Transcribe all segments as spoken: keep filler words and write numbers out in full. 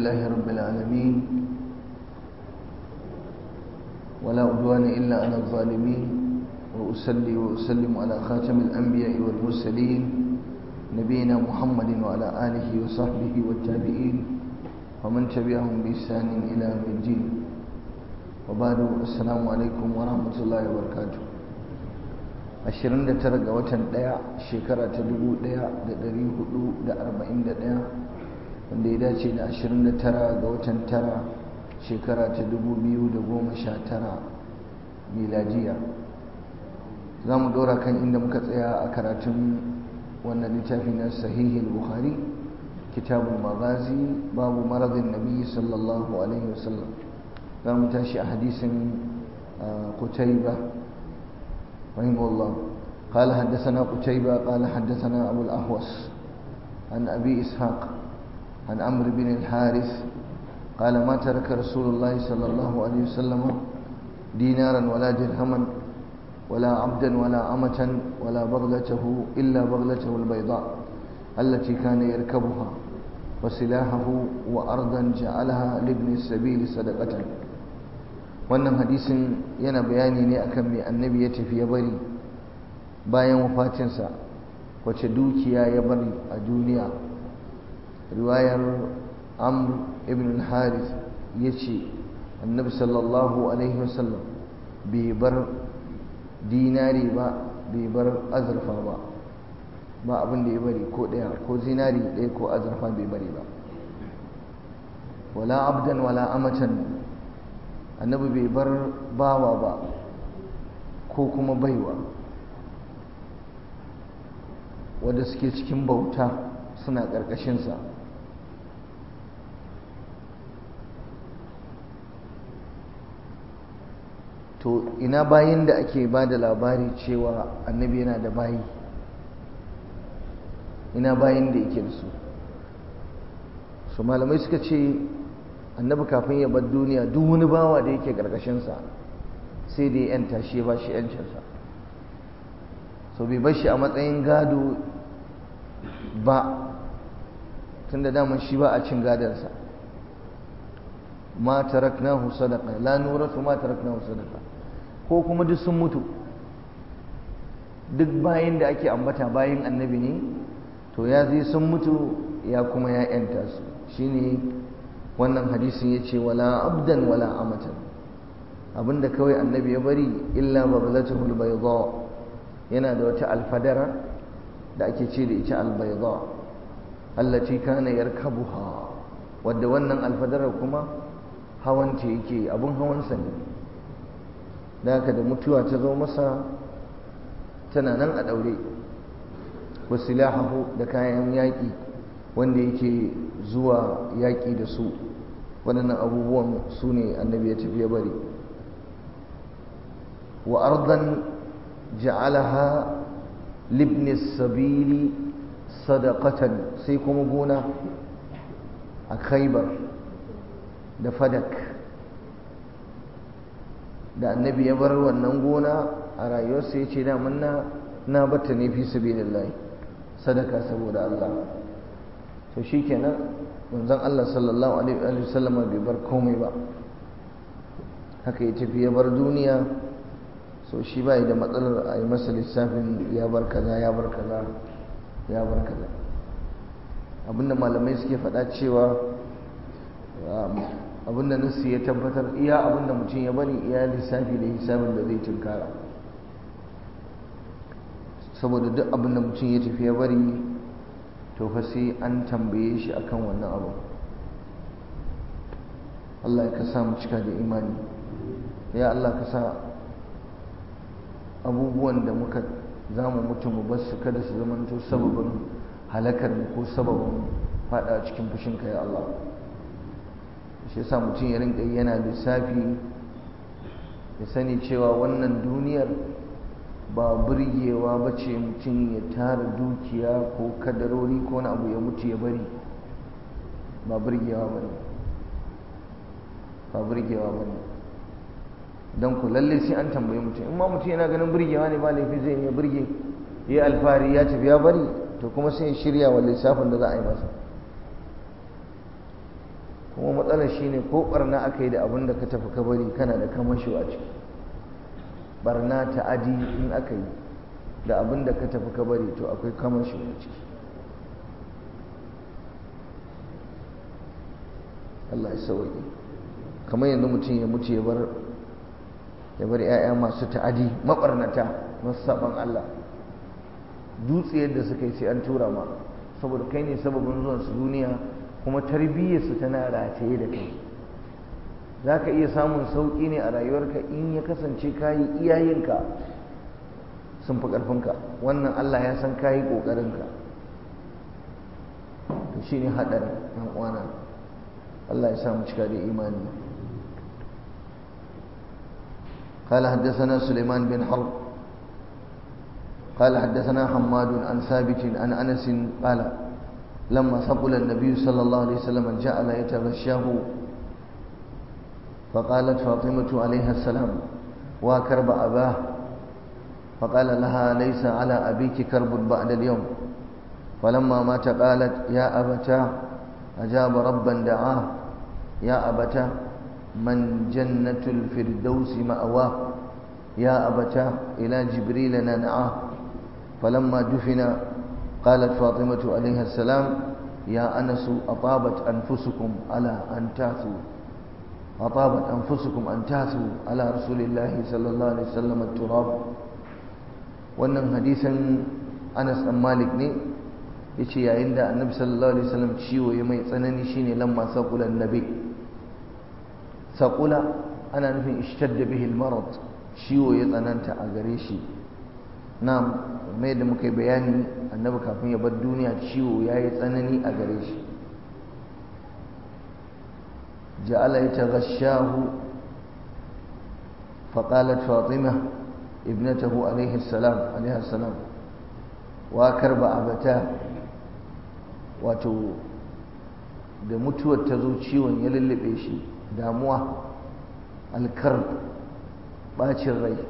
لله رب العالمين ولا عدوان إلا على الظالمين وأصلي وأسلم على خاتم الأنبياء والمرسلين نبينا محمد وعلى آله وصحبه والتابعين ومن تبعهم بإحسان إلى يوم الدين وبعد السلام عليكم ورحمة الله وبركاته ashirin da tara ga watan ɗaya shekara ta dubu ɗaya da ɗari hudu da arba'in da ɗaya wanda ya dace da ashirin da tara ga watan tara shekara ta dubu biyu da goma sha tara miladiya za mu ɗora kan inda muka tsaya a karatun wannan littafi na sahihul bukhari kitabul maghazi babu maradin nabi sallallahu alaihi wasallam za mu tashi a hadisin qutayba رحمه الله قال حدثنا قتيبة قال حدثنا أبو الأحوص عن أبي إسحاق عن عمرو بن الحارث قال ما ترك رسول الله صلى الله عليه وسلم دينارا ولا درهما ولا عبدا ولا أمة ولا بغلته إلا بغلته البيضاء التي كان يركبها وسلاحه وأرضا جعلها لابن السبيل صدقة wannan hadisin yana bayani ne akan mai annabi ya tafi ya bari bayan wafatinsa wace dukiya ya bari a duniya riwayar amr ibn al-harith ya ce annabi sallallahu alaihi wasallam bai bar dinari ba bai bar azurfa ba ba abin da ya bari ko ɗaya ko zinari ɗaya ko azurfa bai bari ba wala abdan wala amatan annabi bai bar bawa ba ko kuma baiwa wadda suke cikin bauta suna ƙarƙashinsa to ina bayin da ake ba da labari cewa annabi yana da bayi ina bayin da yake da su su malamai suka ce annabi kafin ya bar duniya duk wani bawa da yake karkashinsa sai da ya yanta shi ya ba shi yancinsa so bai bar shi a matsayin gado ba tun da daman shi ba a cin gadonsa ma taraknahu sadaqa la nurasu ma taraknahu sadaqa ko kuma duk sun mutu duk bayin da ake ambata bayin annabi ne to ya zai sun mutu ya kuma ya yanta su shine wannan hadisin ya ce wala abdan wala amatan abinda kawai annabi ya bari illa baghlatuhul bayda yana da wata alfadara da ake ce da ita albayda allati kana yarkabuha wadda wannan alfadara kuma hawanta yake abun hawansa ne da haka da mutuwa ta zo masa tana nan a daure wasilahahu da kayan yaƙi wanda yake zuwa yaƙi da su waɗannan abubuwan su ne annabi ya tafi ya bari wa ardan ja'alaha libni sabili sadaqatan sai kuma gona a khaybar da fadak da annabi ya bar wannan gona a rayuwarsa ya ce daman na na batta ne fi sabilillahi sadaka saboda Allah to shikenan manzon Allah sallallahu alaihi wa sallam bai bar komai ba haka ya tafi ya bar duniya so shi bai da matsalar a yi masa lissafin ya bar kaza ya bar kaza ya bar kaza abinda malamai suke faɗa cewa abinda nasu ya tabbatar iya abinda mutum ya bari iya lissafi da hisabin da zai tunkara saboda duk abinda mutum ya tafi ya bari to fa sai an tambaye shi akan wannan abu Allah ya kasa mu cika da imani ya Allah ka sa abubuwan da muka zamu mutu mu bar su kada su zamanto sababin halakar mu ko sababin fada cikin fushinka ya Allah shi yasa mutum ya rinka yana lissafi ya sani cewa wannan duniyar ba burgewa ba ce mutum ya tara dukiya ko kadarori ko wani abu ya mutu ya bari ba burgewa ba ne ba burgewa ba ne don ku lalle sai an tambaye mutum in ma mutum yana ganin burgewa ne ba laifi zai ya burge ya yi alfahari ya tafi ya bari to kuma sai ya shirya wa lissafin da za a yi masa kuma matsalar shine ko barna aka yi da abin da ka tafi ka bari kana da kamasho a ciki. Barna ta'adi in aka yi da abin da ka tafi ka bari to akwai kamasho a ciki. Allah ya sauke. Kamar yanzu mutum ya mutu ya bar ya bar 'ya'ya masu ta'adi, mabarnata, masu saban Allah, dutse yadda suka yi sai an tura ma, saboda kai ne sababin zuwan su duniya, kuma tarbiyyarsu tana rataye da kai. Za ka iya samun sauƙi ne a rayuwarka in ya kasance kayi iyayenka sun fi ƙarfinka, wannan Allah ya san kayi ƙoƙarinka. To shi ne haɗarin ɗan uwana, Allah ya samu cika da imani. قال حدثنا سليمان بن حرب قال حدثنا حماد عن ثابت عن أنس قال لما ثقل النبي صلى الله عليه وسلم جعل يتغشاه فقالت فاطمة عليها السلام وكرب أباه فقال لها ليس على أبيك كرب بعد اليوم فلما مات قالت يا أبتاه أجاب ربا دعاه يا أبتاه من جنة الفردوس مأواه يا أبتاه إلى جبريل ننعاه فلما دفن قالت فاطمة عليها السلام يا أنس أطابت أنفسكم على أن تاثوا أطابت أنفسكم أن تاثوا على رسول الله صلى الله عليه وسلم التراب. wannan hadisin Anas ɗan Malik ne yace yayin da Annabi sallallahu alaihi wasallam ciwo ya mai tsanani shine lamma saqula annabi. Saqula ana nufin ishtadda bihi al-marad, ciwo ya tsananta a gare shi. Na'am, mai da muka yi bayani Annabi kafin ya bar duniya ciwo yayi tsanani a gare shi. جعل يتغشاه فقالت فاطمة ابنته عليه السلام عليه السلام وكرب أبتاه wato da mutuwar ta zo ciwon ya lullube shi, damuwa, alkarb, bacin rai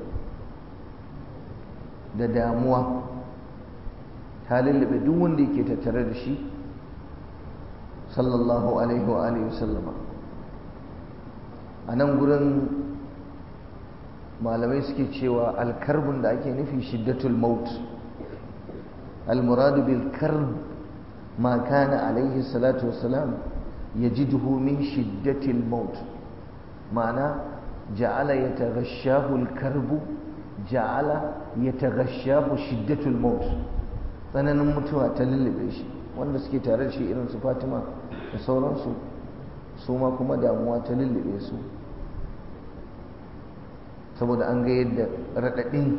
da damuwa ta lullube duk wanda yake tattare da shi sallallahu alaihi wa alihi wasallama. a nan gurin malamai suke cewa alkarbun da ake nufi shiddatul maut. almuradu bil karb ma kana alaihi salatu wassalam yajiduhu min shiddatil maut, ma'ana ja'ala yataghashahu alkarbu ja'ala yataghashahu shiddatul maut, tsananin mutuwa ta lullube shi. wanda suke tare da shi irin su Fatima da sauransu su ma kuma damuwa ta lullube su, saboda an ga yadda raɗaɗin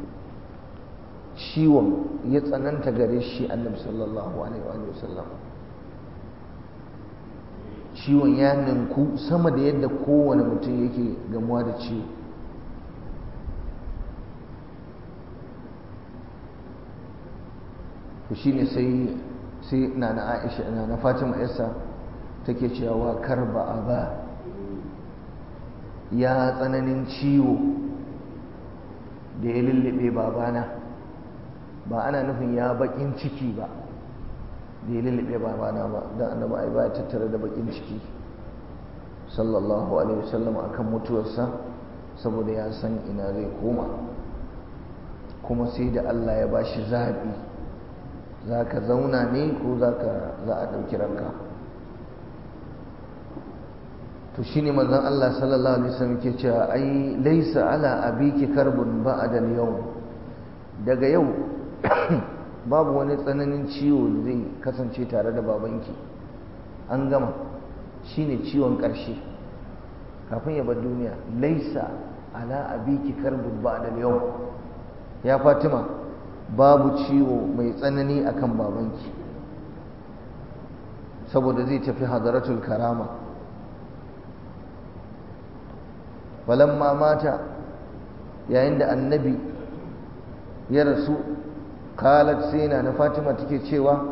ciwon ya tsananta gare shi Annabi sallallahu alaihi wa sallam. ciwon ya ninku sama da yadda kowane mutum yake gamuwa da ciwo. to shine sai sai nana Aisha nana Fatima yarsa take cewa karba aba, ya tsananin ciwo da ya lullube babana. ba ana nufin ya bakin ciki ba da ya lullube babana ba, don annabi ai ba tattare da bakin ciki sallallahu alaihi wasallam akan mutuwarsa, saboda ya san ina zai koma. kuma sai da Allah ya bashi zaɓi, za ka zauna ne ko za a ɗauki ranka. to shine manzon Allah sallallahu alaihi wasallam ke cewa ai laisa ala abiki karbun ba'da al-yawm, daga yau babu wani tsananin ciwo da zai kasance tare da babanki, an gama, shine ciwon ƙarshe kafin ya bar duniya. laisa ala abiki karbun ba'da al-yawm, ya Fatima babu ciwo mai tsanani akan babanki, saboda zai tafi hadaratul karama. falamma mata, yayin da annabi ya rasu, qalat sai na Fatima take cewa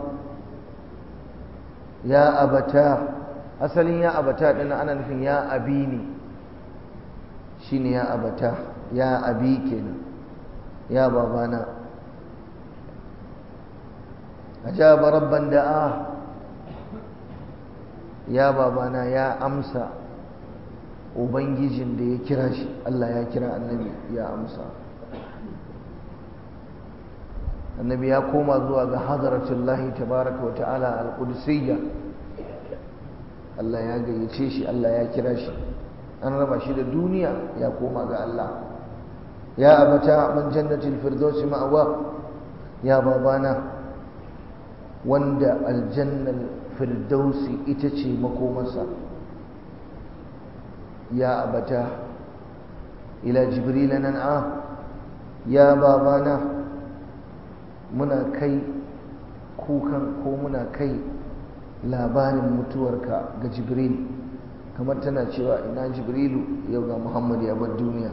ya abata, asalin ya abata din ana nufin ya abi ne, shine ya abata, ya abi kenan, ya babana. ajaba rabban da'a, ya babana ya amsa ubangijin da ya kira shi. Allah ya kira annabi ya amsa. annabi ya koma zuwa ga hadaratullahi tabaraka wa ta'ala al-qudsiyya. Allah ya gayyace shi, Allah ya kira shi, an raba shi da duniya ya koma ga Allah. ya abata man jannatil firdausi ma'awa, ya babana wanda aljannal firdausi ita ce makomarsa. ya abata ila jibril nan'a, ya babana muna kai kukan ko muna kai labarin mutuwarka ga jibril, kamar tana cewa ina jibrilu, yau ga muhammad ya bar duniya.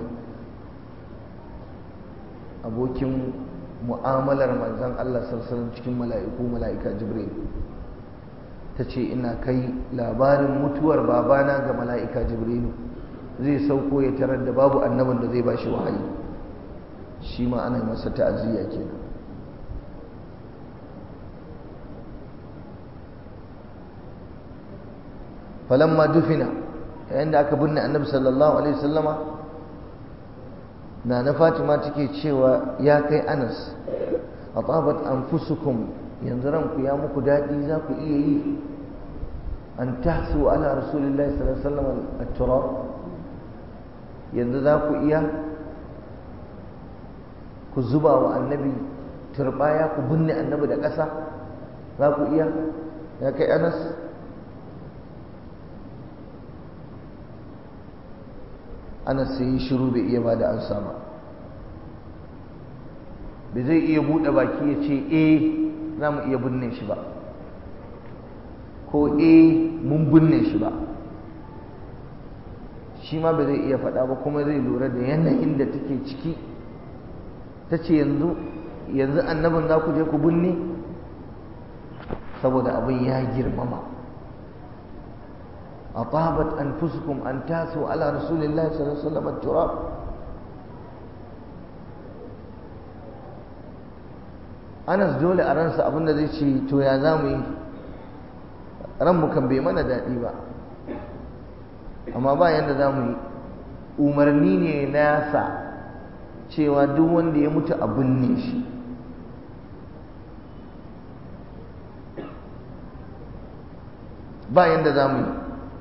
abokin mu'amalar manzon Allah sallallahu alaihi wasallam cikin mala'iku mala'ika jibril, ta ce ina kai labarin mutuwar babana ga mala'ika jibrilu, zai sauko ya tarar da babu annabin da zai bashi wahayi. shi ma ana masa ta'aziyya kenan. falamma dufina, yayin da aka binne annabi sallallahu alaihi wasallama, na na Fatima take cewa ya kai Anas, atabat anfusukum, yanzu ranku ya muku dadi, za ku iya yi an tahsu ala rasulillahi sallallahu alaihi wasallam at-turab, yanzu za ku iya ku zuba wa annabi turbaya, ku binne annabi da ƙasa, za ku iya ya kai Anas? Anas sai shiru, bai iya ba da ansa ba. bai zai iya buɗe baki ya ce eh za mu iya binne shi ba, ko eh mun binne shi ba. shi ma bai zai iya faɗa ba, kuma zai lura da yanayin da take ciki. ta ce yanzu yanzu annabin za ku je ku binne, saboda abin ya girmama. أطابت أنفسكم أن تاسوا على رسول الله صلى الله عليه وسلم التراب. Anas dole a ransa abin da zai ce to ya za mu yi, ranmu kan bai mana daɗi ba, amma ba yadda za mu yi. umarni ne nasa cewa duk wanda ya mutu a binne shi. ba yadda za mu yi.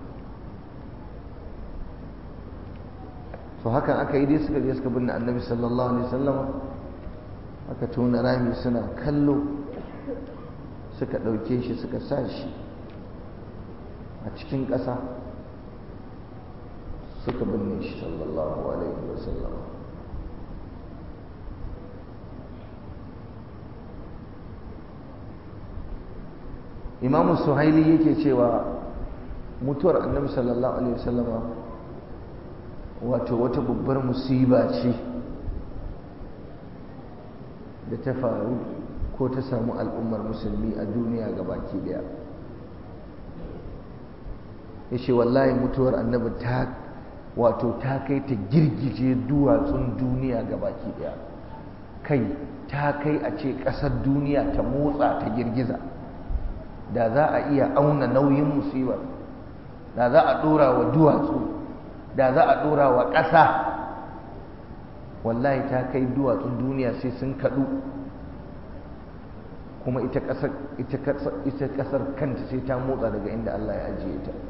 to hakan aka yi dai, suka je suka binne annabi sallallahu alaihi wasallam. aka tona rami suna kallo, suka ɗauke shi suka sa shi a cikin ƙasa suka binne shi sallallahu alaihi wasallam. imamu suhaili yake cewa mutuwar annabi sallallahu alaihi wasallama wato wata babbar musiba ce da ta faru ko ta samu al'ummar musulmi a duniya gabaki daya. yace wallahi mutuwar annabi ta wato ta kai ta girgije duwatsun duniya gabaki daya, kai ta kai a ce ƙasar duniya ta motsa ta girgiza. da za a iya auna nauyin musibar, da za a dora wa duwatsu, da za a dora wa ƙasa, wallahi ta kai duwatsun duniya sai sun kaɗu, kuma ita ƙasar ita ƙasar kanta sai ta motsa daga inda Allah ya ajiye ta.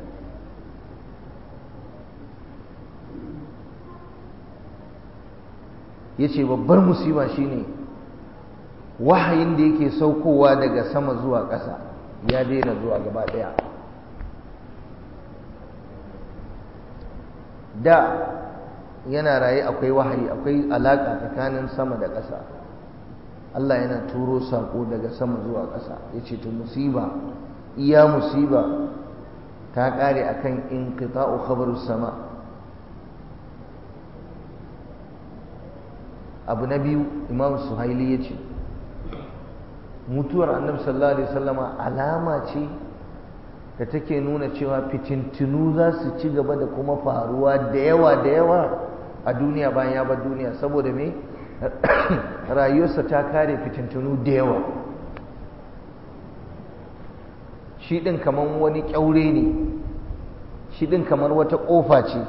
yace babbar musiba shine wahayin da yake saukowa daga sama zuwa ƙasa ya daina zuwa gaba ɗaya. da yana raye akwai wahayi, akwai alaƙa tsakanin sama da ƙasa. Allah yana turo saƙo daga sama zuwa ƙasa. ya ce to musiba, iya musiba ta ƙare akan inqita'u khabarus sama. abu na biyu, Imam Suhaili ya ce mutuwar annabi sallallahu alaihi wasallama alama ce da take nuna cewa fitintunu za su ci gaba da kuma faruwa da yawa da yawa a duniya bayan ya bar duniya. saboda me? rayuwarsa ta kare fitintunu da yawa. shi ɗin kamar wani ƙyaure ne, shi ɗin kamar wata ƙofa ce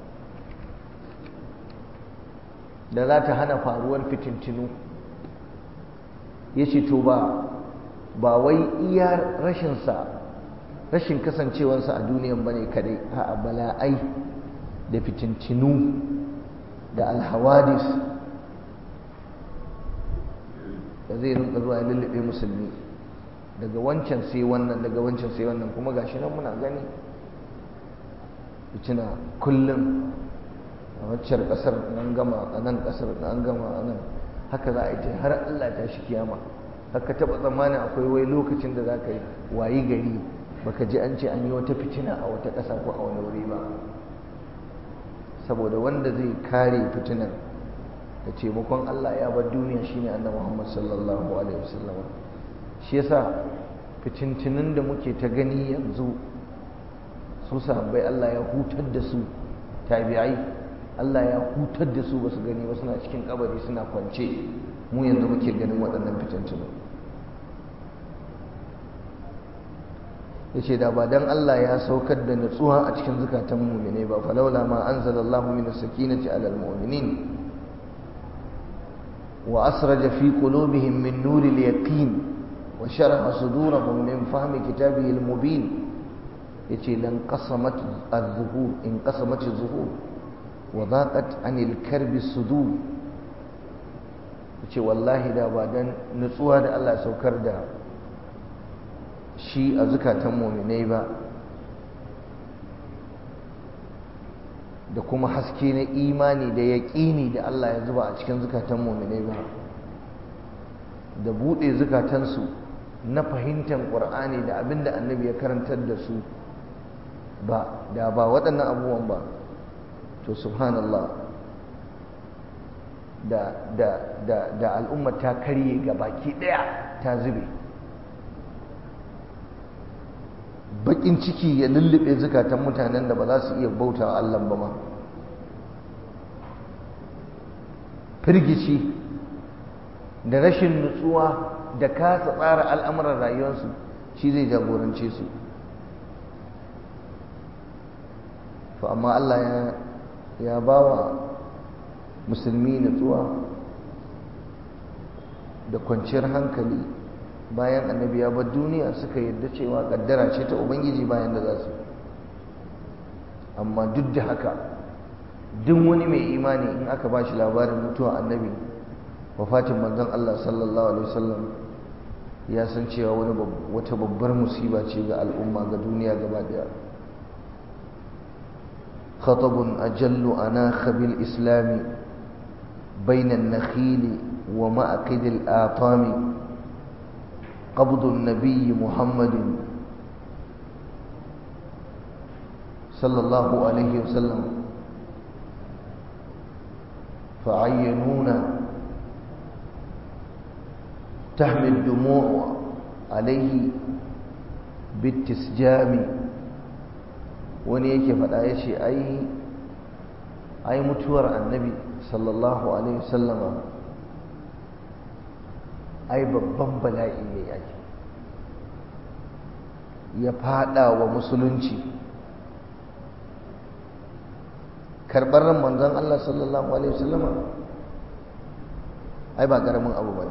da za ta hana faruwar fitintinu. ya ce to ba ba wai iya rashinsa rashin kasancewarsa a duniyan ba ne kadai, a bala'ai da fitintinu da alhawadis da zai rinka zuwa ya lullube musulmi, daga wancan sai wannan, daga wancan sai wannan, kuma gashi nan muna gani fitina kullum a waccar kasar nan gama, a nan kasar nan gama, a nan haka za a yi ta har Allah ta shi kiyama. haka taba tsammanin akwai wai lokacin da za ka yi wayi gari baka ji an ce an yi wata fitina a wata ƙasa ko a wani wuri ba, saboda wanda zai kare fitinar da taimakon Allah ya bar duniya shine annabi Muhammad sallallahu alaihi wasallam. shi yasa fitintinin da muke ta gani yanzu su sahabbai Allah ya hutar da su, tabi'ai Allah ya hutar da su, ba su gani ba, suna cikin kabari suna kwance, mu yanzu muke ganin waɗannan fitintinu. yace da ba dan Allah ya saukar da nutsuwa a cikin zukatan mu'mine ba, falaula ma anzalallahu minas sakinati alal mu'minin wa asraja fi qulubihim min nuril yaqin wa sharaha sudurahum min fahmi kitabihi al-mubin. yace lan qasamat az-zuhur in qasamat az-zuhur wa daqat anil karbi sudur. yace wallahi da ba dan nutsuwa da Allah ya saukar da shi a zukatan mu'minai ba, da kuma haske na imani da yaƙini da Allah ya zuba a cikin zukatan mu'minai ba, da buɗe zukatansu na fahimtar ƙur'ani da abin da annabi ya karantar da su ba, da ba waɗannan abubuwan ba, to subhanallah da da da da al'umma ta karye ga baki ɗaya, ta zube. bakin ciki ya lullube zukatan mutanen da ba za su iya bauta wa Allah ba ma, firgici da rashin nutsuwa da kasa tsara al'amuran rayuwarsu shi zai jagorance su. to amma Allah ya ya bawa musulmi nutsuwa da kwanciyar hankali bayan annabi ya bar duniya, suka yarda cewa kaddara ce ta ubangiji bayan da za su. amma duk da haka duk wani mai imani in aka ba shi labarin mutuwa annabi, wafatin manzon Allah sallallahu alaihi wasallam, ya san cewa wani wata babbar musiba ce ga al'umma, ga duniya gaba daya. khatabun ajallu anakha bil islami bayna an-nakhil wa ma'aqid al-atami قبض النبي محمد صلى الله عليه وسلم فعينونا تحمي الدموع عليه بالتسجام. wani yake faɗa ya ce ai ai mutuwar annabi sallallahu alaihi wasallama ai babban bala'i ne yake ya fada wa musulunci. karɓar ran manzon Allah sallallahu alaihi wasallam ai ba karamin abu bane.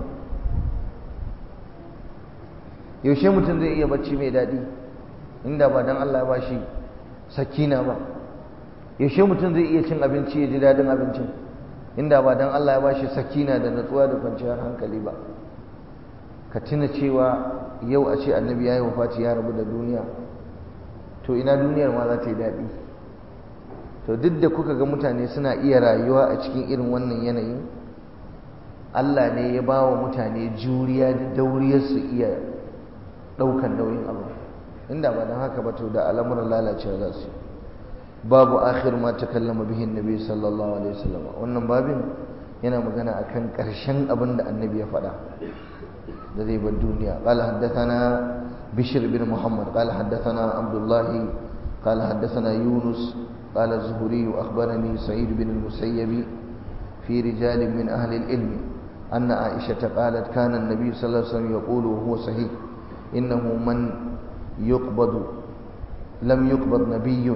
yaushe mutum zai iya bacci mai daɗi inda ba dan Allah ya bashi sakina ba? yaushe mutum zai iya cin abinci ya ji daɗin abincin inda ba dan Allah ya bashi sakina da natsuwa da kwanciyar hankali ba? ka tuna cewa yau a ce annabi ya yi wafati ya rabu da duniya, to ina duniyar ma za ta yi daɗi? to duk da kuka ga mutane suna iya rayuwa a cikin irin wannan yanayin, Allah ne ya ba wa mutane juriya da dauriyar su iya ɗaukan nauyin abu. inda ba don haka ba to da al'amuran lalacewa za su. babu akhir ma takallama bihi annabi sallallahu alaihi wasallam. wannan babin yana magana akan ƙarshen abin da annabi ya faɗa da zai bar duniya. qala haddathana bishr bin muhammad qala haddathana abdullah qala haddathana yunus qala az-zuhri akhbarani sa'id bin al-musayyib fi rijal min ahli al-ilm anna aisha qalat kana an-nabiy sallallahu alaihi wasallam yaqulu huwa sahih innahu man يقبض لم يقبض نبي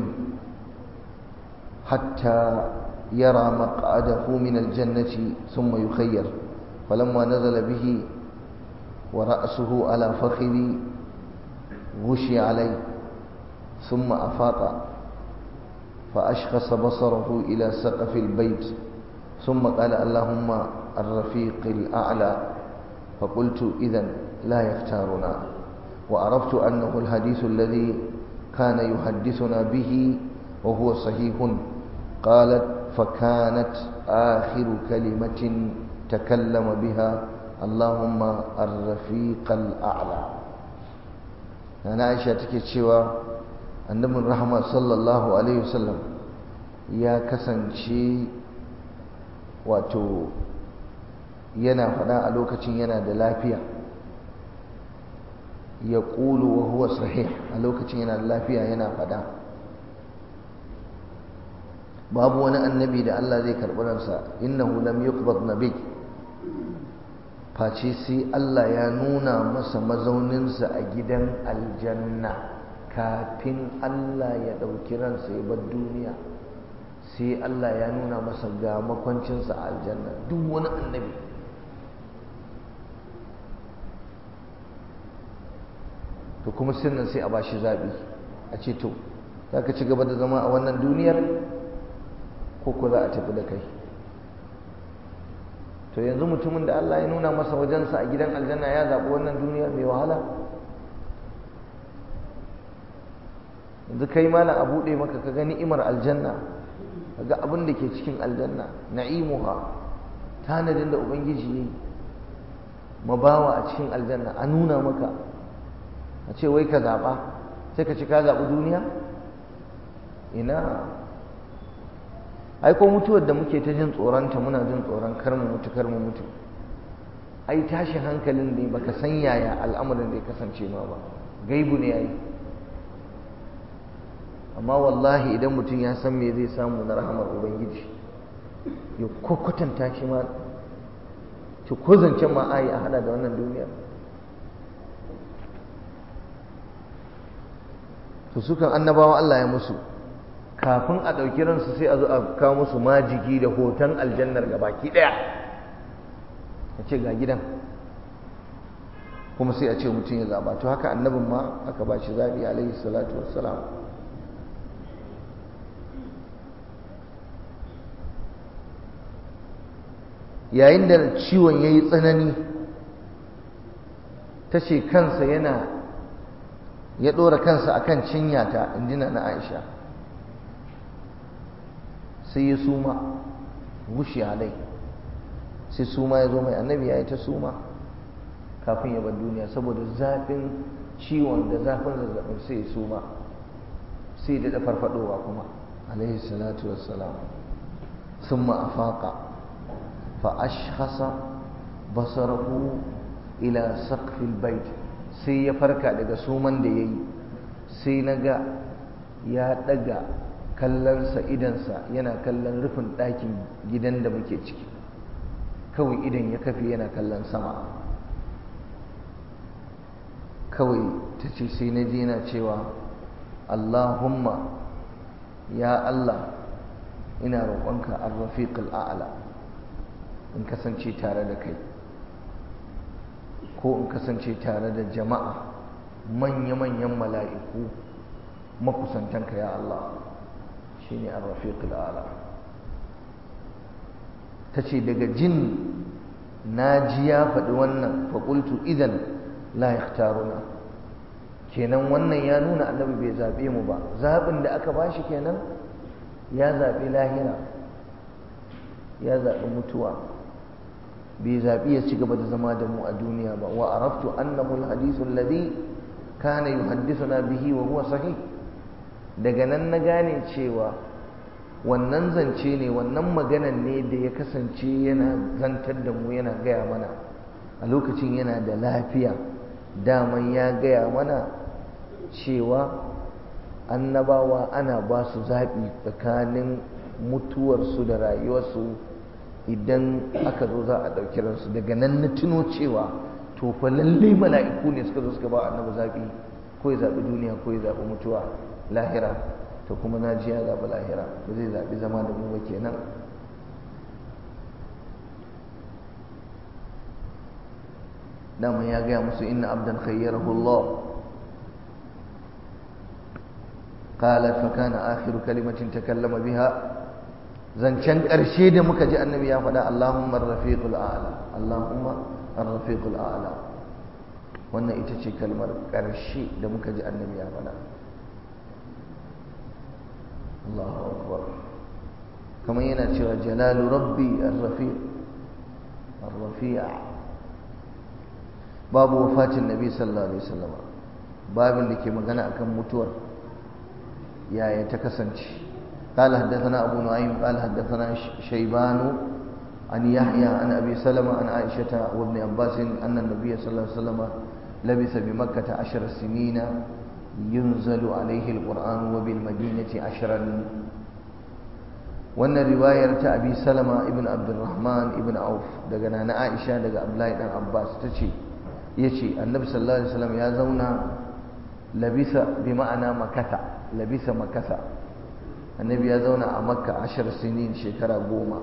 حتى يرى مقعده من الجنة ثم يخير فلما نزل به ورأسه على فخذي غشي عليه ثم أفاق فأشخص بصره إلى سقف البيت ثم قال اللهم الرفيق الأعلى فقلت إذن لا يختارنا وعرفت أنه الحديث الذي كان يحدثنا به وهو صحيح قالت فكانت آخر كلمة تكلم بها اللهم الرفيق الأعلى. أنا عائشة تكتشوا النبي الرحمة صلى الله عليه وسلم يا كسنشي واتو ينا فدا a lokacin yana da lafiya ya ƙulu wa huwa sahih a lokacin yana da lafiya yana fada babu wani annabi da Allah zai karɓi ransa innahu lam yuqbad nabiy face sai Allah ya nuna masa mazauninsa a gidan aljanna kafin Allah ya ɗauki ransa ya bar duniya sai Allah ya nuna masa ga makwancinsa a aljanna duk wani annabi. To kuma sannan sai a bashi zaɓi a ce to za ka ci gaba da zama a wannan duniyar ko ko za a tafi da kai. To yanzu mutumin da Allah ya nuna masa wajensa a gidan aljanna ya zaɓi wannan duniyar mai wahala? Yanzu kai malam a buɗe maka ka ga ni'imar aljanna, ka ga abin da ke cikin aljanna, na'imuha, tanadin da Ubangiji ya yi mabawa a cikin aljanna a nuna maka a ce wai ka zaɓa sai ka ci ka zaɓi duniya? Ina ai ko mutuwar da muke ta jin tsoronta muna jin tsoron kar mu mutu kar mu mutu ai tashin hankalin ne baka san yaya al'amarin da ya kasance ma ba, gaibu ne yayi. amma wallahi idan mutum ya san me zai samu na rahamar ubangiji ya kwakwatanta shi ma ci ko zancen ma ayi a hada da wannan duniyar. to sukan annabawa Allah ya musu kafin a ɗauki ransu sai a zo a kawo musu majigi da hoton aljannar ga baki ɗaya a ce ga gidan kuma sai a ce mutum ya zaɓa. to haka annabin ma aka ba shi zaɓi alaihi salatu wassalam. yayin da ciwon ya yi tsanani ta ce kansa yana ya ɗora kansa akan cinyata in ji na Aisha sai ya suma gushi alai sai suma ya zo mai annabi ya yi ta suma kafin ya bar duniya saboda zafin ciwon da zafin zazzabin sai ya suma sai da farfadowa kuma alaihi salatu wassalam thumma afaqa fa ashkhasa basarahu ila saqfil bait sai ya farka daga suman da yayi sai naga ya daga kallonsa idansa yana kallon rufin ɗakin gidan da muke ciki kawai idan ya kafe yana kallon sama kawai ta ce sai na je na cewa Allahumma ya Allah ina roƙonka ar-rafiq al-a'la in kasance tare da kai ko in kasance tare da jama'a manya-manyan mala'iku makusantanka ya Allah shine ar-rafiq al-a'la. tace daga jin naji ya faɗi wannan fa qultu idan la yakhtaruna kenan wannan ya nuna annabi bai zabe mu ba, zabin da aka bashi kenan ya zabi lahira, ya zabi mutuwa, bai zabi ya ci gaba da zama da mu a duniya ba. wa araftu annahu al-hadithu alladhi kana yuhaddithuna bihi wa huwa sahih, daga nan na gane cewa wannan zance ne, wannan maganan ne da ya kasance yana zantar da mu, yana gaya mana a lokacin yana da lafiya. daman ya gaya mana cewa annabawa ana ba su zaɓi tsakanin mutuwarsu da rayuwarsu idan aka zo za a ɗauki ransu. daga nan na tuno cewa to fa lallai mala'iku ne suka zo suka ba annabi zaɓi ko ya zaɓi duniya ko ya zaɓi mutuwa lahira, to kuma na ji ya zaɓi lahira, ba zai zaɓi zama da mu ba kenan. dama ya gaya musu inna abdan khayyarahu Allah qalat fa kana akhiru kalimatin takallama biha, zancen ƙarshe da muka ji annabi ya faɗa Allahumma ar-rafiqul a'la, Allahumma ar-rafiqul a'la. wannan ita ce kalmar ƙarshe da muka ji annabi ya faɗa. Allahu akbar. kamar yana cewa jalalu rabbi ar-rafiq ar-rafi'. babu wafatin nabi sallallahu alaihi wasallam, babin da ke magana akan mutuwar yaya ta kasance. قال حدثنا أبو نعيم قال حدثنا شيبان عن يحيى عن أبي سلمة عن عائشة وابن عباس أن النبي صلى الله عليه وسلم لبث بمكة عشر سنين ينزل عليه القرآن وبالمدينة عشرا. وأن رواية أبي سلمة ابن عبد الرحمن ابن عوف دقنا عائشة دق عبد الله بن عباس تشي يشي النبي صلى الله عليه وسلم يا زونا لبث بمعنى مكث، لبث مكث annabi ya zauna a makka ashar sinin, shekara goma.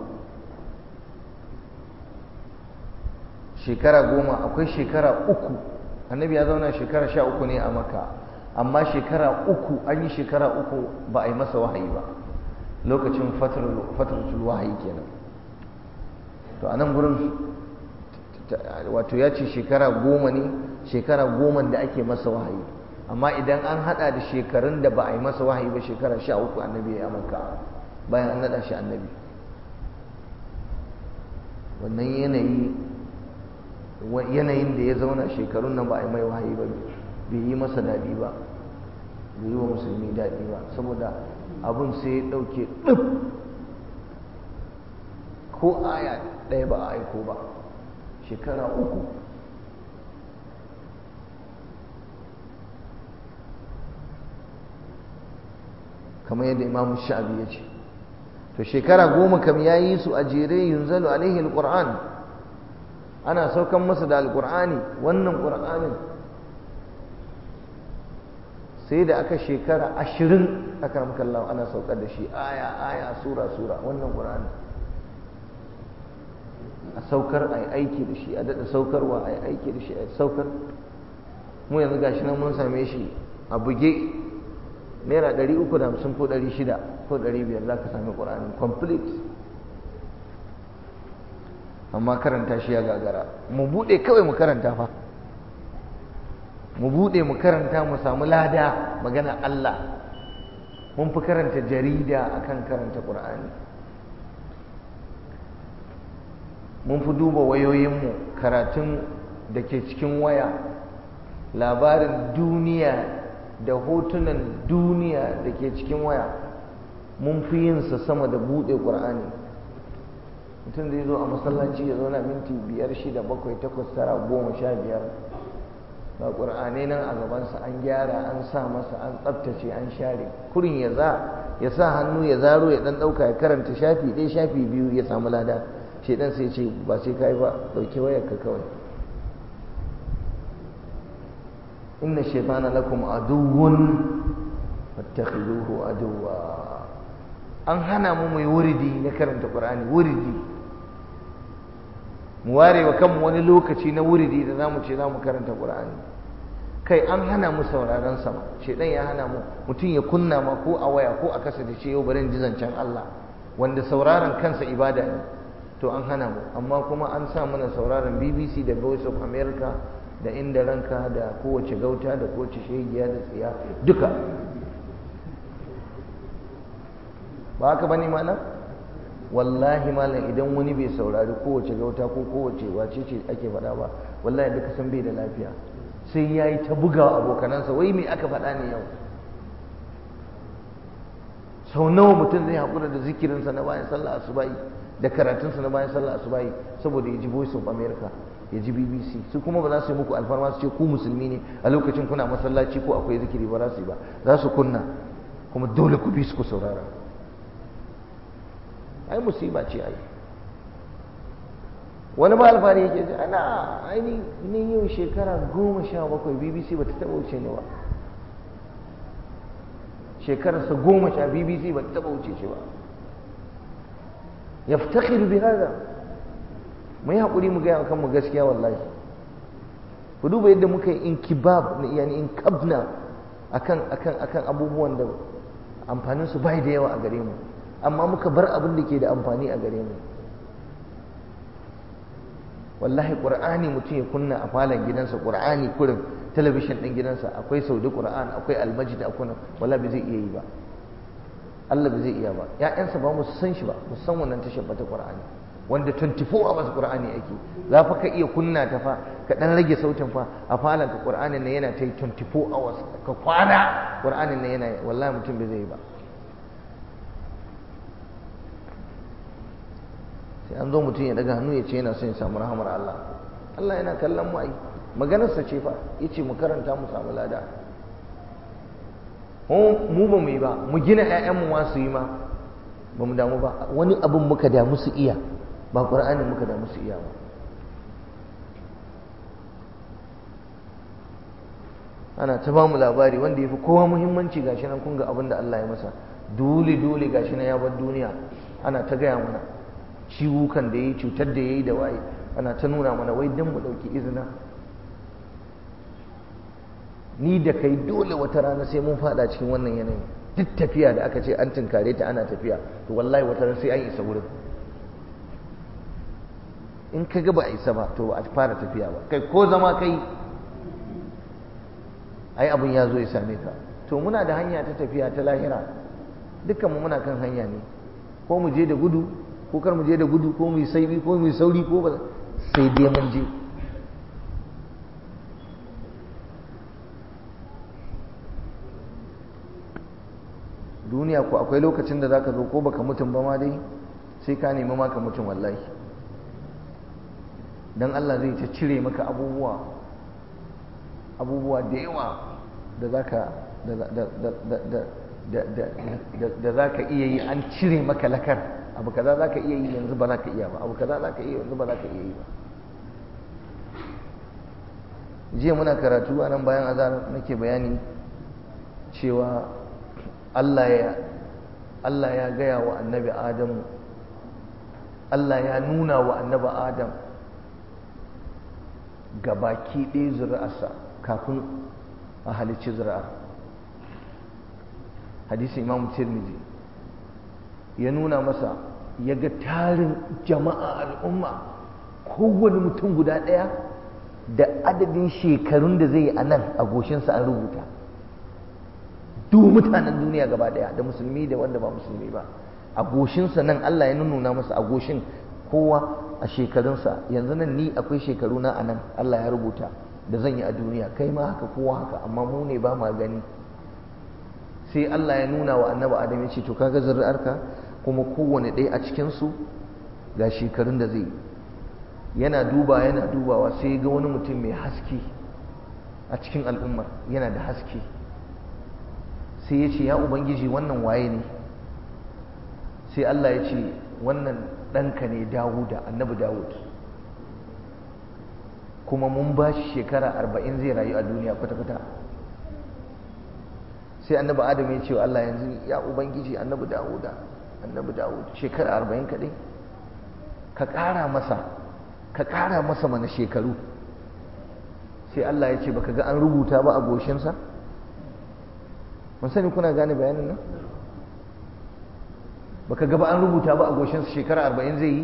shekara goma akwai shekara uku, annabi ya zauna shekara sha uku ne a makka, amma shekara uku an yi shekara uku ba a yi masa wahayi ba, lokacin fatratul wahayi kenan. to a nan gurin wato ya ce shekara goma ne, shekara goma da ake masa wahayi, amma idan an hada da shekarun da ba a yi masa wahayi ba, shekara sha uku annabi ya maka bayan an nada shi annabi. wannan yanayi yanayin da ya zauna shekarun nan ba a yi mai wahayi ba, bai yi masa daɗi ba, bai yi wa musulmi daɗi ba, saboda abun sai ya ɗauke ɗuf, ko aya ɗaya ba a aiko ba, shekara uku. kamar yadda imamu sha'abi ya ce. to shekara goma kam ya yi su a jere, yunzalu alaihi alquran, ana saukan masa da alqur'ani. wannan qur'anin sai da aka shekara ashirin aka ramkallahu ana saukar da shi aya aya sura sura. wannan qur'ani a saukar a yi aiki da shi, a daɗa saukarwa a yi aiki da shi, a saukar. mu yanzu gashi nan mun same shi a buge naira ɗari uku da hamsin ko ɗari shida ko ɗari biyar za ka sami ƙur'ani complete, amma karanta shi ya gagara. mu buɗe kawai mu karanta fa, mu buɗe mu karanta mu samu lada magana Allah. mun fi karanta jarida akan karanta ƙur'ani. mun fi duba wayoyinmu, karatun da ke cikin waya, labarin duniya da hotunan duniya da ke cikin waya, mun fi yinsa sama da buɗe ƙur'ani. mutum zai zo a masallaci ya zauna minti biyar shida bakwai takwas tara goma sha biyar, ga ƙur'anai nan a gabansa an gyara an sa masa an tsaftace an share, kurin ya za ya sa hannu ya zaro ya ɗan ɗauka ya karanta shafi ɗaya shafi biyu ya samu lada. shedan sai ce ba sai kai ba, ɗauki wayarka kawai. inna shaytana lakum aduwwun fattakhiduhu aduwwa. an hana mu mai wuridi na karanta Qur'ani, wuridi mu ware wa kanmu wani lokaci na wuridi da zamu ce zamu karanta Qur'ani. kai an hana mu sauraron sa, shedan ya hana mu, mutum ya kunna ma ko a waya ko a kasa da ce yau bari in ji zancen Allah, wanda sauraron kansa ibada ne. to an hana mu, amma kuma an sa mana sauraron B B C da Voice of America da inda ranka da kowace gauta da kowace shegiya da tsiya duka. ba haka bane malam? wallahi malam idan wani bai saurari kowace gauta ko kowace wace ce ake faɗa ba, wallahi duka san bai da lafiya, sai yayi ta buga abokanansa wai me aka faɗa ne yau. sau nawa mutum zai haƙura da zikirinsa na bayan sallah asubahi da karatunsa na bayan sallah asubahi saboda ya ji Voice of America, ya ji B B C. su kuma ba za su yi muku alfarma su ce ku musulmi ne a lokacin kuna masallaci ko akwai zikiri, ba za su yi ba, za su kunna kuma dole ku bi su ku saurara. ai musiba ce ai. wani ba alfahari yake ce ana aini ni yau shekara goma sha bakwai B B C ba ta taɓa wuce ne ba, shekararsa goma sha B B C ba ta taɓa wuce shi ba. yaftakhiru bi hada. mu yi haƙuri mu gaya kanmu gaskiya wallahi. ku duba yadda muka yi inkibab yani inkabna akan akan akan abubuwan da amfanin su bai da yawa a gare mu, amma muka bar abin da ke da amfani a gare mu. wallahi qur'ani mutum ya kunna a falon gidansa, qur'ani kurin talabishin din gidansa akwai saudi qur'an, akwai almajid, akwai wallahi bai zai iya yi ba. Allah bai zai iya ba. ƴaƴansa ba mu san shi ba, mu san wannan tashar ta qur'ani wanda twenty-four hours qur'ani ake. za fa ka iya kunna ta fa ka dan rage sautin fa a falon ka qur'anin nan yana ta yi twenty-four hours ka kwana qur'anin nan yana wallahi mutum bai zai yi ba. sai an zo mutum ya daga hannu ya ce yana son ya samu rahamar Allah. Allah yana kallon mu ai, maganarsa ce fa yace mu karanta mu samu lada. mu ba mu yi ba, mu gina ƴaƴanmu ma su yi ma ba mu damu ba. wani abin muka damu su iya, ba ƙur'ani muka damu su iya ba. ana ta ba mu labari wanda ya fi kowa muhimmanci gashi nan kun ga abin da Allah ya masa, dole dole gashi nan ya bar duniya. ana ta gaya mana ciwukan da ya yi, cutar da ya yi da waye, ana ta nuna mana wai don mu ɗauki izina. ni da kai dole wata rana sai mun fada cikin wannan yanayi. duk tafiya da aka ce an tunkare ta ana tafiya, to wallahi wata rana sai an isa wurin. in ka ga ba a isa ba to ba a fara tafiya ba. kai ko zama kai ai abin ya zo ya same ka. to muna da hanya ta tafiya ta lahira, dukkanmu muna kan hanya ne, ko mu je da gudu ko kar mu je da gudu, ko mu yi saibi ko mu yi sauri, ko ba sai dai mun je. duniya ko akwai lokacin da zaka zo ko baka mutum ba ma dai sai ka nemi maka mutum wallahi. dan Allah zai ta cire maka abubuwa abubuwa da yawa da zaka da da da da da da da zaka iya yi, an cire maka lakar. abu kaza zaka iya yi yanzu ba zaka iya ba, abu kaza zaka iya yanzu ba zaka iya yi ba. jiya muna karatu a nan bayan azhar nake bayani cewa Allah ya Allah ya gaya wa annabi Adamu, Allah ya nuna wa annabi Adam gabaki ɗaya zuri'arsa kafin a halicci zuri'ar. hadisin Imam Tirmidhi ya nuna masa, ya ga tarin jama'a al'umma, kowane mutum guda ɗaya da adadin shekarun da zai yi a nan a goshinsa an rubuta. duk mutanen duniya gaba daya, da musulmi da wanda ba musulmi ba, a goshinsa nan Allah ya nuna masa a goshin kowa a shekarunsa. yanzu nan ni akwai shekaru na a nan Allah ya rubuta da zan yi a duniya, kai ma haka, kowa haka, amma mu ne ba ma gani. sai Allah ya nuna wa annabi Adam ya ce to kaga zuri'arka, kuma kowane ɗaya a cikinsu ga shekarun da zai yi. yana duba yana dubawa sai ga wani mutum mai haske a cikin al'ummar, yana da haske. sai ya ce ya ubangiji wannan waye ne? sai Allah ya ce wannan ɗanka ne Dawuda, annabi Dawud, kuma mun ba shi shekara arba'in zai rayu a duniya kwata-kwata. sai annabi Adam ya ce wa Allah, yanzu ya ubangiji annabi Dawuda annabi Dawud shekara arba'in kaɗai, ka ƙara masa ka ƙara masa mana shekaru. sai Allah ya ce baka ga an rubuta ba a goshinsa? mun sani kuna gane bayanin nan? baka ga ba an rubuta ba a goshinsa shekara arba'in zai yi?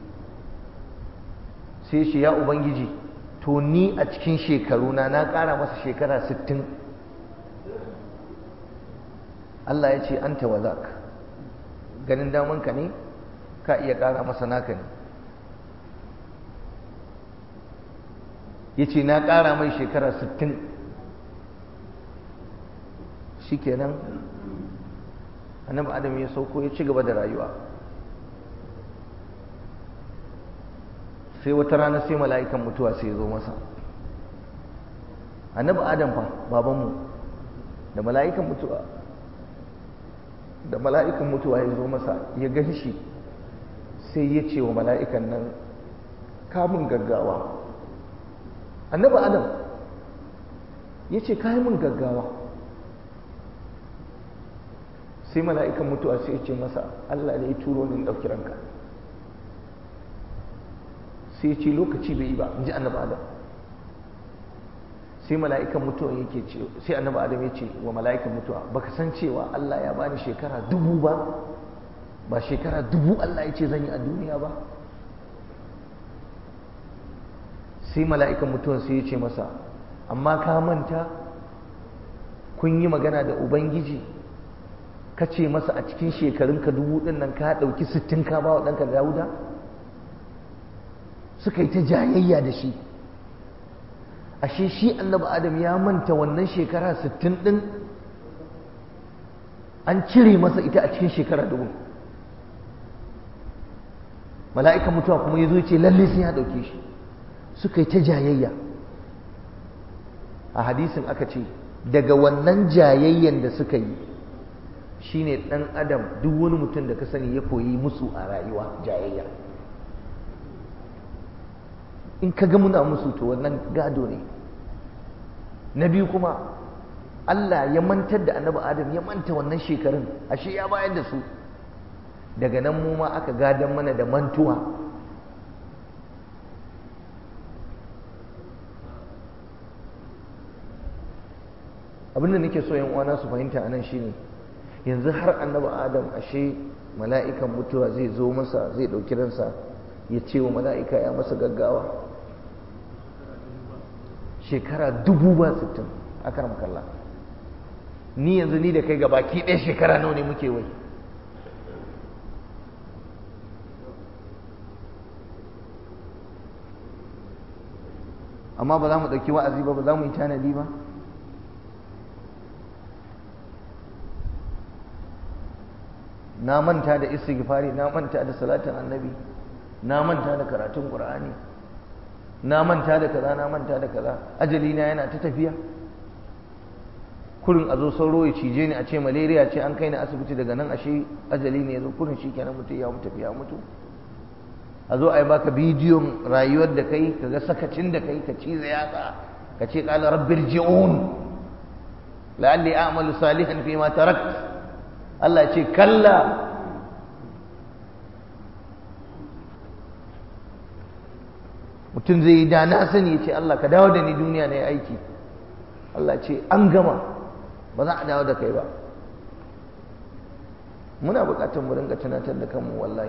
sai shi ya ubangiji to ni a cikin shekaruna na ƙara masa shekara sittin. Allah ya ce anta wa zak, ganin damanka ne ka iya ƙara masa naka ne. ya ce na ƙara mai shekara sittin. shi kenan annabi Adam ya sauko ya ci gaba da rayuwa. sai wata rana sai mala'ikan mutuwa sai ya zo masa. annabi Adam fa babanmu, da mala'ikan mutuwa da mala'ikan mutuwa ya zo masa, ya gan shi sai ya ce wa mala'ikan nan, kamun gaggawa. annabi Adam ya ce kayi mun gaggawa, sai mala'ikan mutuwa sai ya ce masa Allah ne ya turo ni in ɗauki ranka. sai ya ce lokaci bai yi ba in ji annabi Adam. sai mala'ikan mutuwa yake ce sai annabi Adam ya ce wa mala'ikan mutuwa baka san cewa Allah ya bani shekara dubu ba ba shekara dubu Allah ya ce zan yi a duniya ba. sai mala'ikan mutuwan sai ya ce masa amma ka manta kun yi magana da ubangiji ka ce masa a cikin shekarunka dubu ɗin nan ka ɗauki sittin ka ba wa ɗanka Dawuda. suka yi ta jayayya da shi, ashe shi annabi Adam ya manta wannan shekara sittin ɗin an cire masa ita a cikin shekara dubu. mala'ikan mutuwa kuma ya zo ce lalle sai ya ɗauke shi. suka yi ta jayayya. a hadisin aka ce daga wannan jayayyan da suka yi shine ɗan adam duk wani mutum da ka sani ya koyi musu a rayuwa jayayya. in ka ga muna musu to wannan gado ne. na biyu kuma Allah ya mantar da annabi Adam ya manta wannan shekarun, ashe ya bayar da su. daga nan mu ma aka gadan mana da mantuwa. abinda nake so yan uwana su fahimta anan shine yanzu har annabi Adam ashe mala'ikan mutuwa zai zo masa zai dauki ransa ya ce wa mala'ika ya masa gaggawa. shekara dubu ba sittin akaram kallah. ni yanzu ni da kai ga baki ɗaya shekara nawa ne muke wai? amma ba za mu ɗauki wa'azi ba ba za mu yi tanadi ba. na manta da istighfari, na manta da salatin annabi, na manta da karatun qur'ani, na manta da kaza na manta da kaza. ajali na yana ta tafiya. kurin a zo sauro ya cije ni a ce malaria ce an kai ni asibiti, daga nan ashe ajali ne yazo kurin shikenan mutum ya mutu ya mutu. a zo a yi baka bidiyon rayuwar da kai kaga sakacin da kai ka cize yatsa ka ce qala rabbirji'un la'alli a'malu salihan fi ma tarakt. Allah ce kalla mutum zai yi da na sani ya ce Allah ka dawo da ni duniya na yi aiki. Allah ce an gama, ba za a dawo da kai ba. muna buƙatar mu ringa tunatar da kanmu wallahi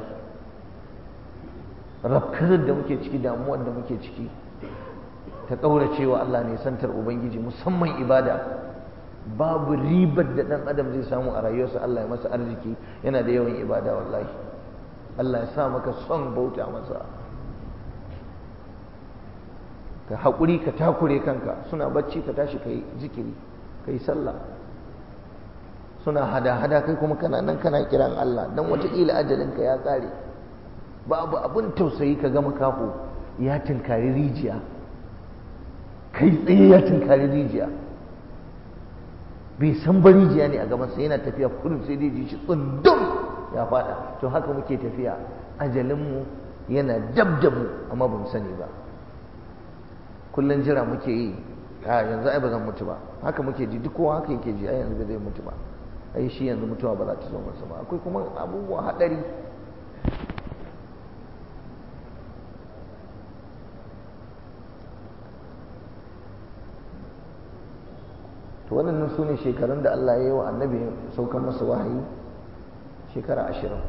rafkar da muke ciki, damuwar da muke ciki ta ƙauracewa Allah ne, santar ubangiji musamman ibada. babu ribar da ɗan adam zai samu a rayuwarsa Allah ya masa arziki yana da yawan ibada wallahi. Allah ya sa maka son bauta masa, ka haƙuri ka takure kanka. suna bacci ka tashi ka yi zikiri ka yi sallah, suna hada-hada kai kuma kana nan kana kiran Allah don wataƙila ajalinka ya ƙare. babu abin tausayi ka gama kafo ya tunkari rijiya, kai tsaye ya tunkari rijiya, bai san ba rijiya ne a gabansa, yana tafiya kullum sai dai ji shi tsundum ya fada. to haka muke tafiya, ajalinmu yana dab da mu amma ba mu sani ba. kullum jira muke yi, a yanzu ai ba zan mutu ba. haka muke ji, duk kowa haka yake ji, ai yanzu ba zai mutu ba, ai shi yanzu mutuwa ba za ta zo masa ba. akwai kuma abubuwa haɗari. to waɗannan su ne shekarun da Allah ya yi wa annabi saukan masa wahayi, shekara ashirin.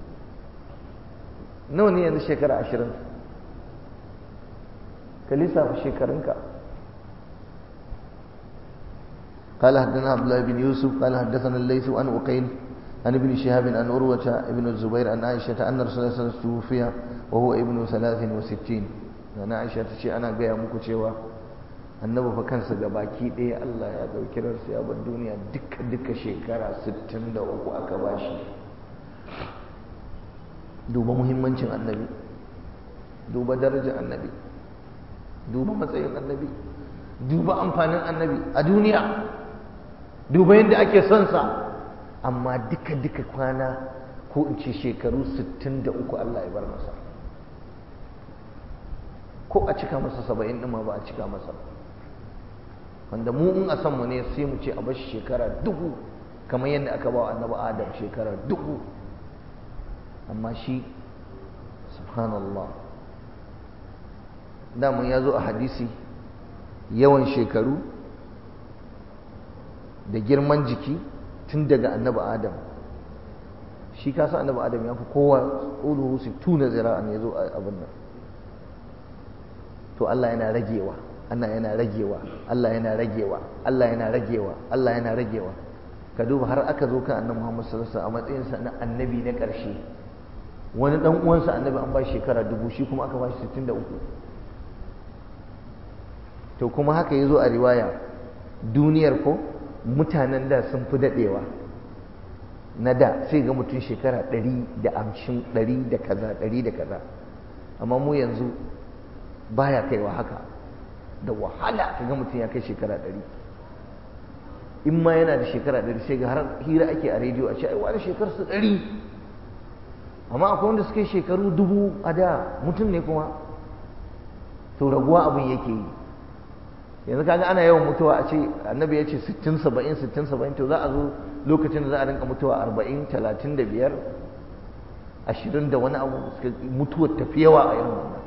nawa ne yanzu shekara ashirin? ka lissafa shekarunka. قال حدثنا عبد الله بن يوسف قال حدثنا الليث عن عقيل عن ابن شهاب عن عروة ابن الزبير عن عائشة أن رسول الله صلى الله عليه وسلم توفي وهو ابن ثلاث وستين. أنا عائشة تشي أنا جاي muku cewa annabi fa kansa gabaki ɗaya Allah ya ɗauki ransa ya bar duniya duka duka shekara sittin da uku aka bashi. duba muhimmancin annabi, duba darajar annabi, duba matsayin annabi, duba amfanin annabi a duniya, duba yadda ake son sa, amma duka duka kwana ko in ce shekaru sittin da uku Allah ya bar masa. ko a cika masa saba'in ɗin ma ba a cika masa, wanda mu in a san mu ne sai mu ce a bashi shekara dubu kamar yadda aka ba wa annabi adam shekara dubu, amma shi subhanallah. damun ya zo a hadisi yawan shekaru da girman jiki tun daga annabi adam, shi kasa annabi adam ya fi kowa tsuluhu sittuna zira'an ya zo a abin nan. to Allah yana ragewa, Allah yana ragewa, Allah yana ragewa, Allah yana ragewa, Allah yana ragewa. Ka duba har aka zo kan annabi Muhammad sallallahu alaihi wasallam a matsayinsa na annabi na ƙarshe, wani dan uwansa annabi an ba shi shekara dubu, shi kuma aka ba shi sittin da uku. to kuma haka yazo a riwaya, duniyar ko mutanen da sun fi dadewa na da, sai ga mutum shekara ɗari da hamsin, ɗari da kaza, ɗari da kaza, amma mu yanzu baya kaiwa haka, da wahala kaga mutum ya kai shekara ɗari. in ma yana da shekara ɗari sai ga har hira ake a rediyo a ce ai wani shekarar su ɗari, amma akwai wanda suka yi shekaru dubu a da, mutum ne kuma. to raguwa abin yake yi. yanzu kaga ana yawan mutuwa a ce annabi ya ce sittin saba'in sittin saba'in, to za a zo lokacin da za a rinka mutuwa arba'in talatin da biyar ashirin da wani abu, mutuwar tafi yawa a irin wannan.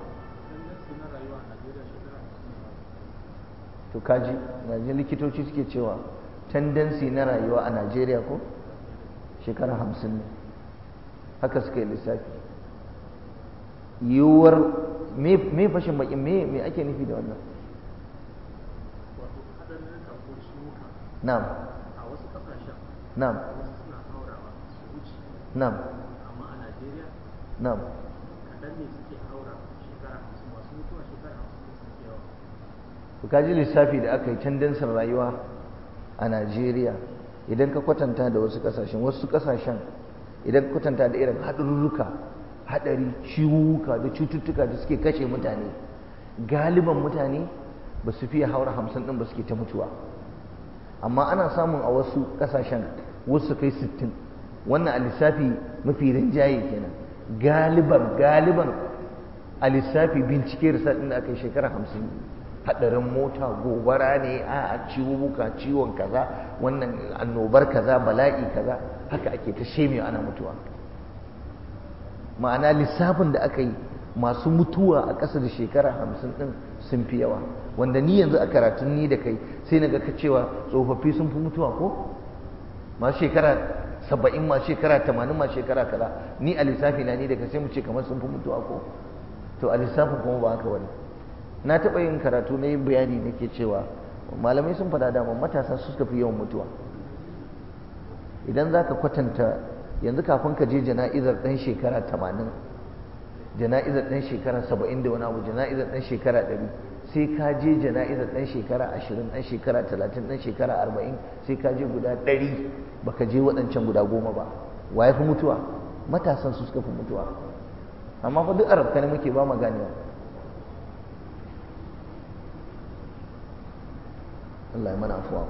to kaji yanzu likitoci suke cewa tendency na rayuwa a Najeriya ko shekara hamsin ne, haka suka yi lissafi. yiwuwar me fashin bakin me me ake nufi da wannan? na'am a wasu kasashen na'am wasu suna haurawa su wuce, na'am amma a Najeriya na'am kaɗan ne suke haura shekara hamsin, masu mutuwa shekara hamsin ne suke yawa. to kaji lissafi da aka yi tendensin rayuwa a Najeriya idan ka kwatanta da wasu kasashen wasu kasashen idan ka kwatanta da irin haɗarurruka, haɗari, ciwuka da cututtuka da suke kashe mutane, galiban mutane ba su fiye haura hamsin ɗin ba suke ta mutuwa. amma ana samun a wasu kasashen wasu kai sittin, wannan a lissafi mafi rinjaye kenan. galiban galiban a lissafi bincike research din da aka yi shekara hamsin, hadarin mota, gobara ne, a ciwuka, ciwon kaza, wannan annobar kaza, bala'i kaza, haka ake ta shemewa ana mutuwa. ma'ana lissafin da aka yi masu mutuwa a ƙasa da shekara hamsin ɗin sun fi yawa, wanda ni yanzu a karatun ni da kai sai na ga ka cewa tsofaffi sun fi mutuwa ko masu shekara saba'in, masu shekara tamanin, masu shekara kaza, ni a lissafi na ni da ka sai mu ce kamar sun fi mutuwa ko. to a lissafin kuma ba haka wani. na taɓa yin karatu na yin bayani nake cewa malamai sun faɗa dama matasa su suka fi yawan mutuwa. idan za ka kwatanta yanzu kafin ka je jana'izar ɗan shekara tamanin, jana'izar ɗan shekara saba'in da wani abu, jana'izar ɗan shekara ɗari, sai ka je jana'izar ɗan shekara ashirin, ɗan shekara talatin, ɗan shekara arba'in, sai ka je guda ɗari, baka je waɗancan guda goma ba. wa ya fi mutuwa? matasan su suka fi mutuwa. amma fa duk arabka ne muke ba mu ganewa. Allah ya mana afuwa.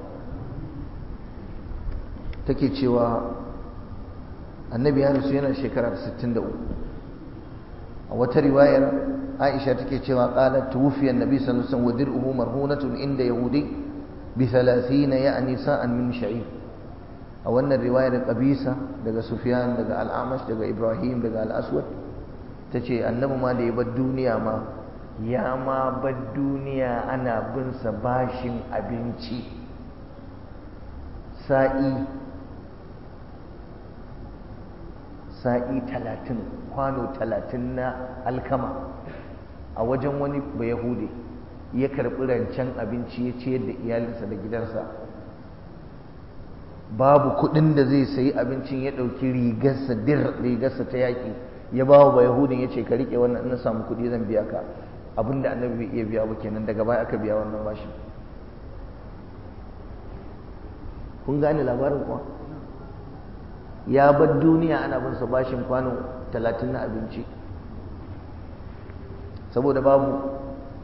take cewa annabi ya rasu yana shekara sittin da uku. a wata riwayar Aisha take cewa qalat tuwfiya an-nabi sallallahu alaihi wasallam wa dir'uhu marhunatun inda yahudi bi thalathina ya'ni sa'an min sha'ir. a wannan riwayar Qabisa daga Sufyan daga Al-Amash daga Ibrahim daga Al-Aswad tace annabi ma da ya bar duniya ma ya ma bar duniya ana bin sa bashin abinci sa'i sa'i talatin, kwano talatin na alkama a wajen wani bayahude. ya karɓi rancen abinci ya ciyar da iyalinsa da gidansa, babu kuɗin da zai sayi abincin, ya ɗauki rigarsa dir rigarsa ta yaƙi ya ba wa bayahudin ya ce ka riƙe wannan, na samu kuɗi zan biya ka. abinda annabi bai iya biya ba kenan, daga baya aka biya wannan bashi. kun gane labarin kuwa? ya bar duniya ana bin sa bashin kwano talatin na abinci saboda babu.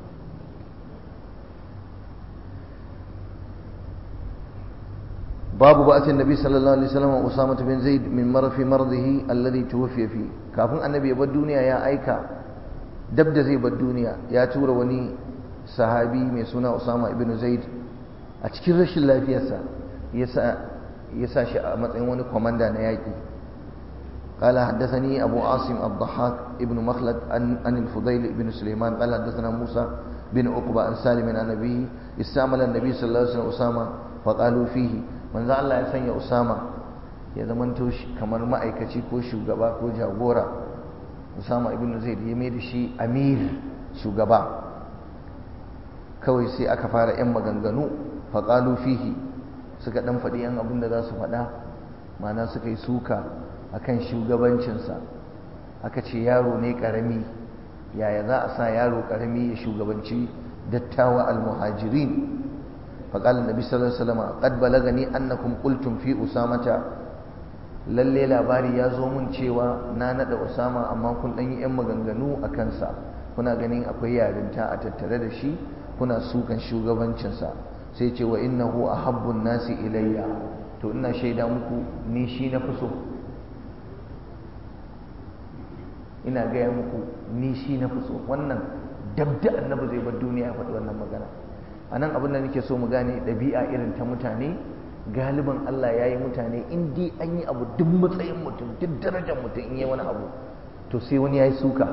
babu ba'athin nabi sallallahu alaihi wasallam Usama bin Zaid min marfi mardihi alladhi tuwfiya fi. kafin annabi ya bar duniya ya aika, dab da zai bar duniya ya tura wani sahabi mai suna Usama ibn Zaid a cikin rashin lafiyarsa yasa ya sa shi a matsayin wani kwamanda na yaƙi. قال حدثني أبو عاصم الضحاك ابن مخلد عن, عن الفضيل بن سليمان قال حدثنا موسى بن عقبة عن سالم عن أبيه استعمل النبي صلى الله عليه وسلم أسامة فقالوا فيه من ذا الله يسني أسامة ya zamanto kamar ma'aikaci ko shugaba ko jagora. Usama ibn Zaid ya mai da shi amir, shugaba. Kawai sai aka fara yan maganganu faqalu fihi, suka dan faɗi yan abin da za su faɗa, ma'ana suka yi suka akan shugabancinsa. Aka ce yaro ne karami, yaya za a sa yaro karami ya shugabanci dattawa al-muhajirin. faqala annabi sallallahu alaihi wasallam qad balagani annakum qultum fi usamata, lalle labari ya zo mun cewa na nada Usama amma kun dan yi yan maganganu a kansa, kuna ganin akwai yarinta a tattare da shi, kuna sukan shugabancinsa. Sai ce wa innahu ahabbun nasi ilayya, to ina shaida muku ni shi na fi so, ina gaya muku ni shi na fi so. Wannan dabda annabi zai bar duniya faɗi wannan magana. A nan abin da nake so mu gane ɗabi'a irin ta mutane, galiban Allah ya yi mutane in dai an yi abu duk matsayin mutum, duk darajar mutum in yi wani abu to sai wani ya yi suka.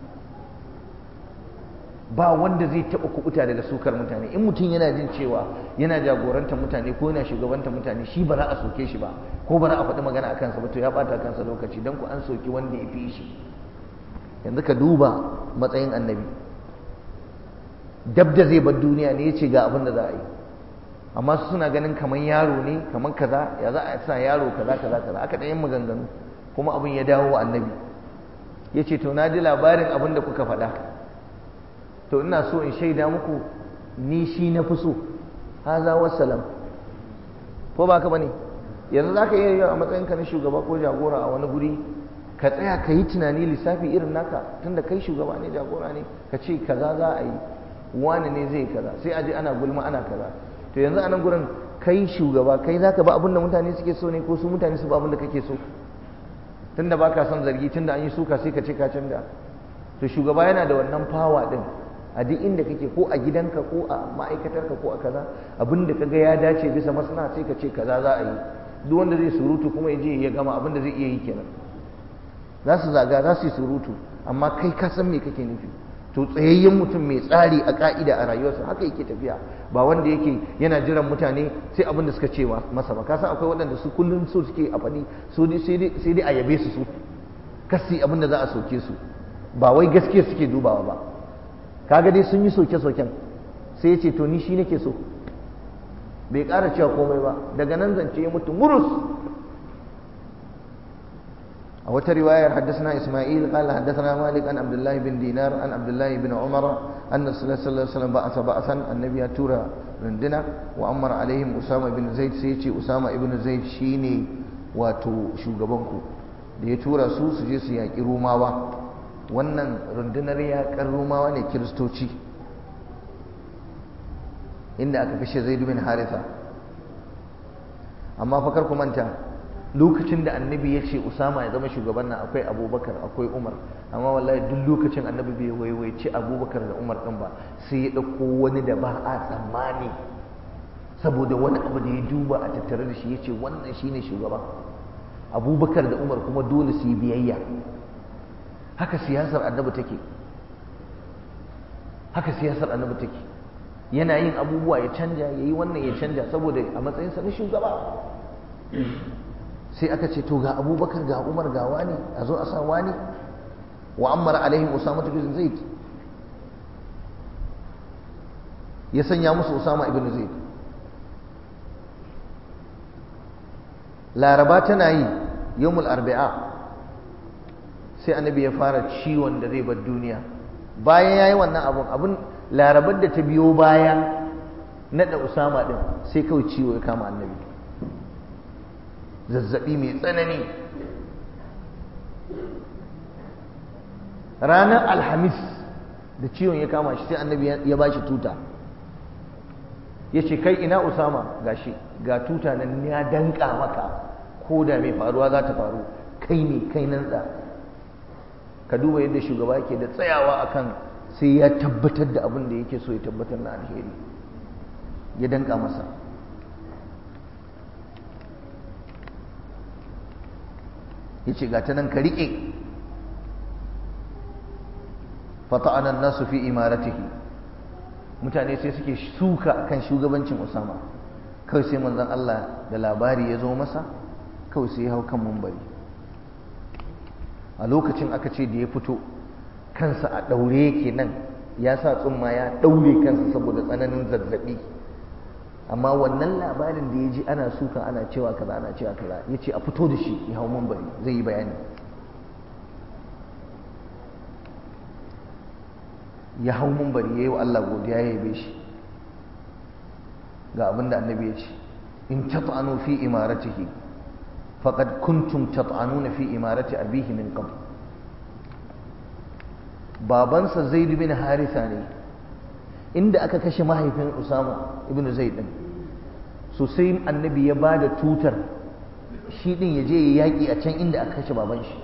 Ba wanda zai taɓa kuɓuta daga sukar mutane. In mutum yana jin cewa yana jagoranta mutane ko yana shugabanta mutane, shi ba za a soke shi ba ko ba za a faɗi magana a kansa ba, to ya ɓata kansa lokaci, don ku an soki wanda ya fi shi. Yanzu ka duba matsayin annabi, dab da zai bar duniya ne ya ce ga abin da za a yi, amma su suna ganin kamar yaro ne, kamar kaza, ya za a sa yaro kaza kaza kaza. Aka ɗayan maganganu kuma abin ya dawo wa annabi, ya ce to na ji labarin abin da kuka faɗa, to ina so in shaida muku ni shi na fi so. haza wassalam. Ko ba ka bane? Yanzu za ka iya yi a matsayinka na shugaba ko jagora a wani guri, ka tsaya ka yi tunani lissafi irin naka, tunda kai shugaba ne, jagora ne, ka ce kaza za a yi, wani ne zai kaza, sai a je ana gulma ana kaza. To yanzu a nan gurin kai shugaba, kai za ka ba abin da mutane suke so ne ko su mutane su ba abin da kake so? Tunda ba ka son zargi, tunda an yi suka sai ka ce ka canja. To shugaba yana da wannan fawa din a duk inda kake, ko a gidanka ko a ma'aikatarka ko a kaza, abin da kaga ya dace bisa maslaha sai ka ce kaza za a yi. Duk wanda zai surutu kuma ya je ya gama abin da zai iya yi kenan. Za su zaga, za su yi surutu, amma kai ka san me kake nufi. To tsayayyen mutum mai tsari a ka'ida a rayuwarsa haka yake tafiya, ba wanda yake yana jiran mutane sai abin da suka ce masa ba. Ka san akwai waɗanda su kullum so suke a faɗi, sai dai a yabe su su kasi abin da za a soke su, ba wai gaskiya suke dubawa ba. Kaga dai sun yi soke-soken, sai ya ce to ni shi nake so, bai ƙara cewa komai ba. Daga nan zance ya mutu murus. A wata riwayar haddasana Isma'il qala haddathana Malik an Abdullah bin Dinar an Abdullah bin Umar anna sallallahu alaihi wasallam ba'atha ba'san, annabi ya tura runduna wa amara alaihim Usama bin Zaid, sai ya ce Usama ibn Zaid shine wato shugaban ku, da ya tura su su je su yaƙi Rumawa. Wannan rundunar yaƙar Rumawa ne Kiristoci, inda aka kashe Zaid bin Haritha. Amma fa kar ku manta, lokacin da annabi ya ce Usama ya zama shugaban nan akwai Abubakar, akwai Umar, amma wallahi duk lokacin annabi bai waiwaici Abubakar da Umar din ba, sai ya ɗauko wani da ba a tsammani, saboda wani abu da ya duba a tattare da shi ya ce wannan shine shugaba. Abubakar da Umar kuma dole su yi biyayya. Haka siyasar annabi take, haka siyasar annabi take. Yana yin abubuwa ya canja, ya yi wannan ya canja, saboda a matsayinsa na shugaba. Sai aka ce to ga Abubakar ga Umar ga wani, a zo a sa wani. Wa ammara alaihim Usama ibn Zaid, ya sanya musu Usama ibn Zaid. Laraba tana yi yawmul arba'a, sai annabi ya fara ciwon da zai bar duniya. Bayan yayi wannan abun abun larabar da ta biyo baya nada Usama din, sai kawai ciwo ya kama annabi, zazzabi mai tsanani. Ranar Alhamis da ciwon ya kama shi, sai annabi ya bashi tuta, ya ce kai ina Usama, gashi ga tuta nan ya danka maka, ko da mai faruwa za ta faru, kai ne kai nan da. Ka duba yadda shugaba yake da tsayawa akan sai ya tabbatar da abin da yake so ya tabbatar na alheri, ya danka masa. yace ga ta nan ka rike fata'ana an-nasu fi imaratihi mutane sai suke suka kan shugabancin Usama kawai sai manzon Allah da labari ya zo masa kawai sai ya hau kan mumbari a lokacin aka ce da ya fito kansa a daure yake nan ya sa tsumma ya daure kansa saboda tsananin zazzabi amma wannan labarin da ya ji ana suka ana cewa kaza ana cewa kaza ya ce a fito da shi ya hau mumbari zai yi bayani ya hau mumbari ya yi wa Allah godiya ya yabe shi ga abin da annabi ya ce in tat'anu fi imaratihi faqad kuntum tat'anuna fi imarati abihi min qabl babansa Zaid bin Haritha ne inda aka kashe mahaifin Usama ibn Zaid din so sai annabi ya bada tutar shi din ya je ya yaki a can inda aka kashe baban shi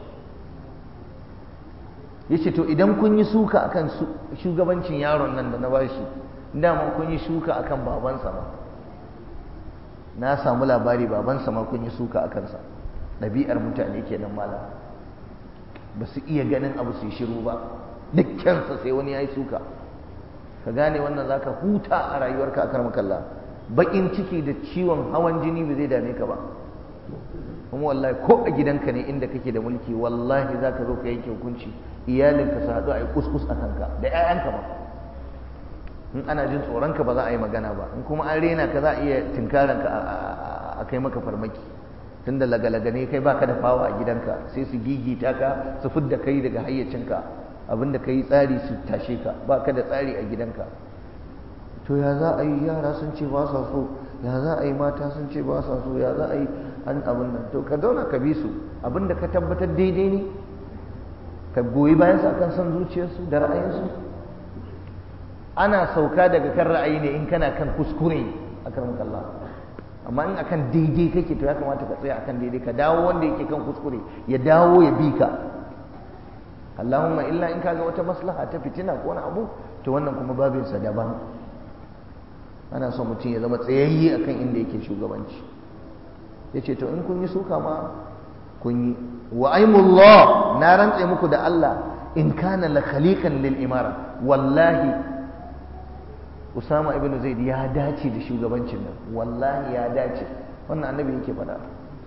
yace to idan kun yi suka akan shugabancin yaron nan da na bashi dama kun yi suka akan babansa ma na samu labari babansa ma kun yi suka a kansa ɗabi'ar mutane kenan malam ba su iya ganin abu su yi shiru ba dukkansa sai wani ya yi suka ka gane wannan za ka huta a rayuwarka a karmakalla baƙin ciki da ciwon hawan jini ba zai dame ka ba kuma wallahi ko a gidanka ne inda kake da mulki wallahi za ka zo ka yanke hukunci iyalinka su haɗu a yi kuskus a kanka da 'ya'yanka ba in ana jin tsoronka ba za a yi magana ba in kuma an rena ka za a iya tinkaranka a kai maka farmaki tun da lagalaga ne kai baka da fawa a gidanka sai su gigita ka su fidda kai daga hayyacinka abinda ka yi tsari su tashe ka baka da tsari a gidanka to ya za a yi yara sun ce ba sa so ya za a yi mata sun ce ba sa so ya za a yi an abin nan to ka zauna ka bi su abinda ka tabbatar daidai ne ka goyi bayan su akan son zuciyarsu da ra'ayinsu ana sauka daga kan ra'ayi ne in kana kan kuskure a karamar Allah amma in akan daidai kake to ya kamata ka tsaya akan daidai ka dawo wanda yake kan kuskure ya dawo ya bi ka Allahumma illa in kaga wata maslaha ta fitina ko wani abu to wannan kuma babinsa daban ana son mutum ya zama tsayayye akan inda yake shugabanci yace to in kun yi suka ma kun yi wa aimullah na rantse muku da Allah in kana la khaliqan lil imara wallahi Usama ibn Zaid ya dace da shugabancin nan wallahi ya dace wannan annabi yake faɗa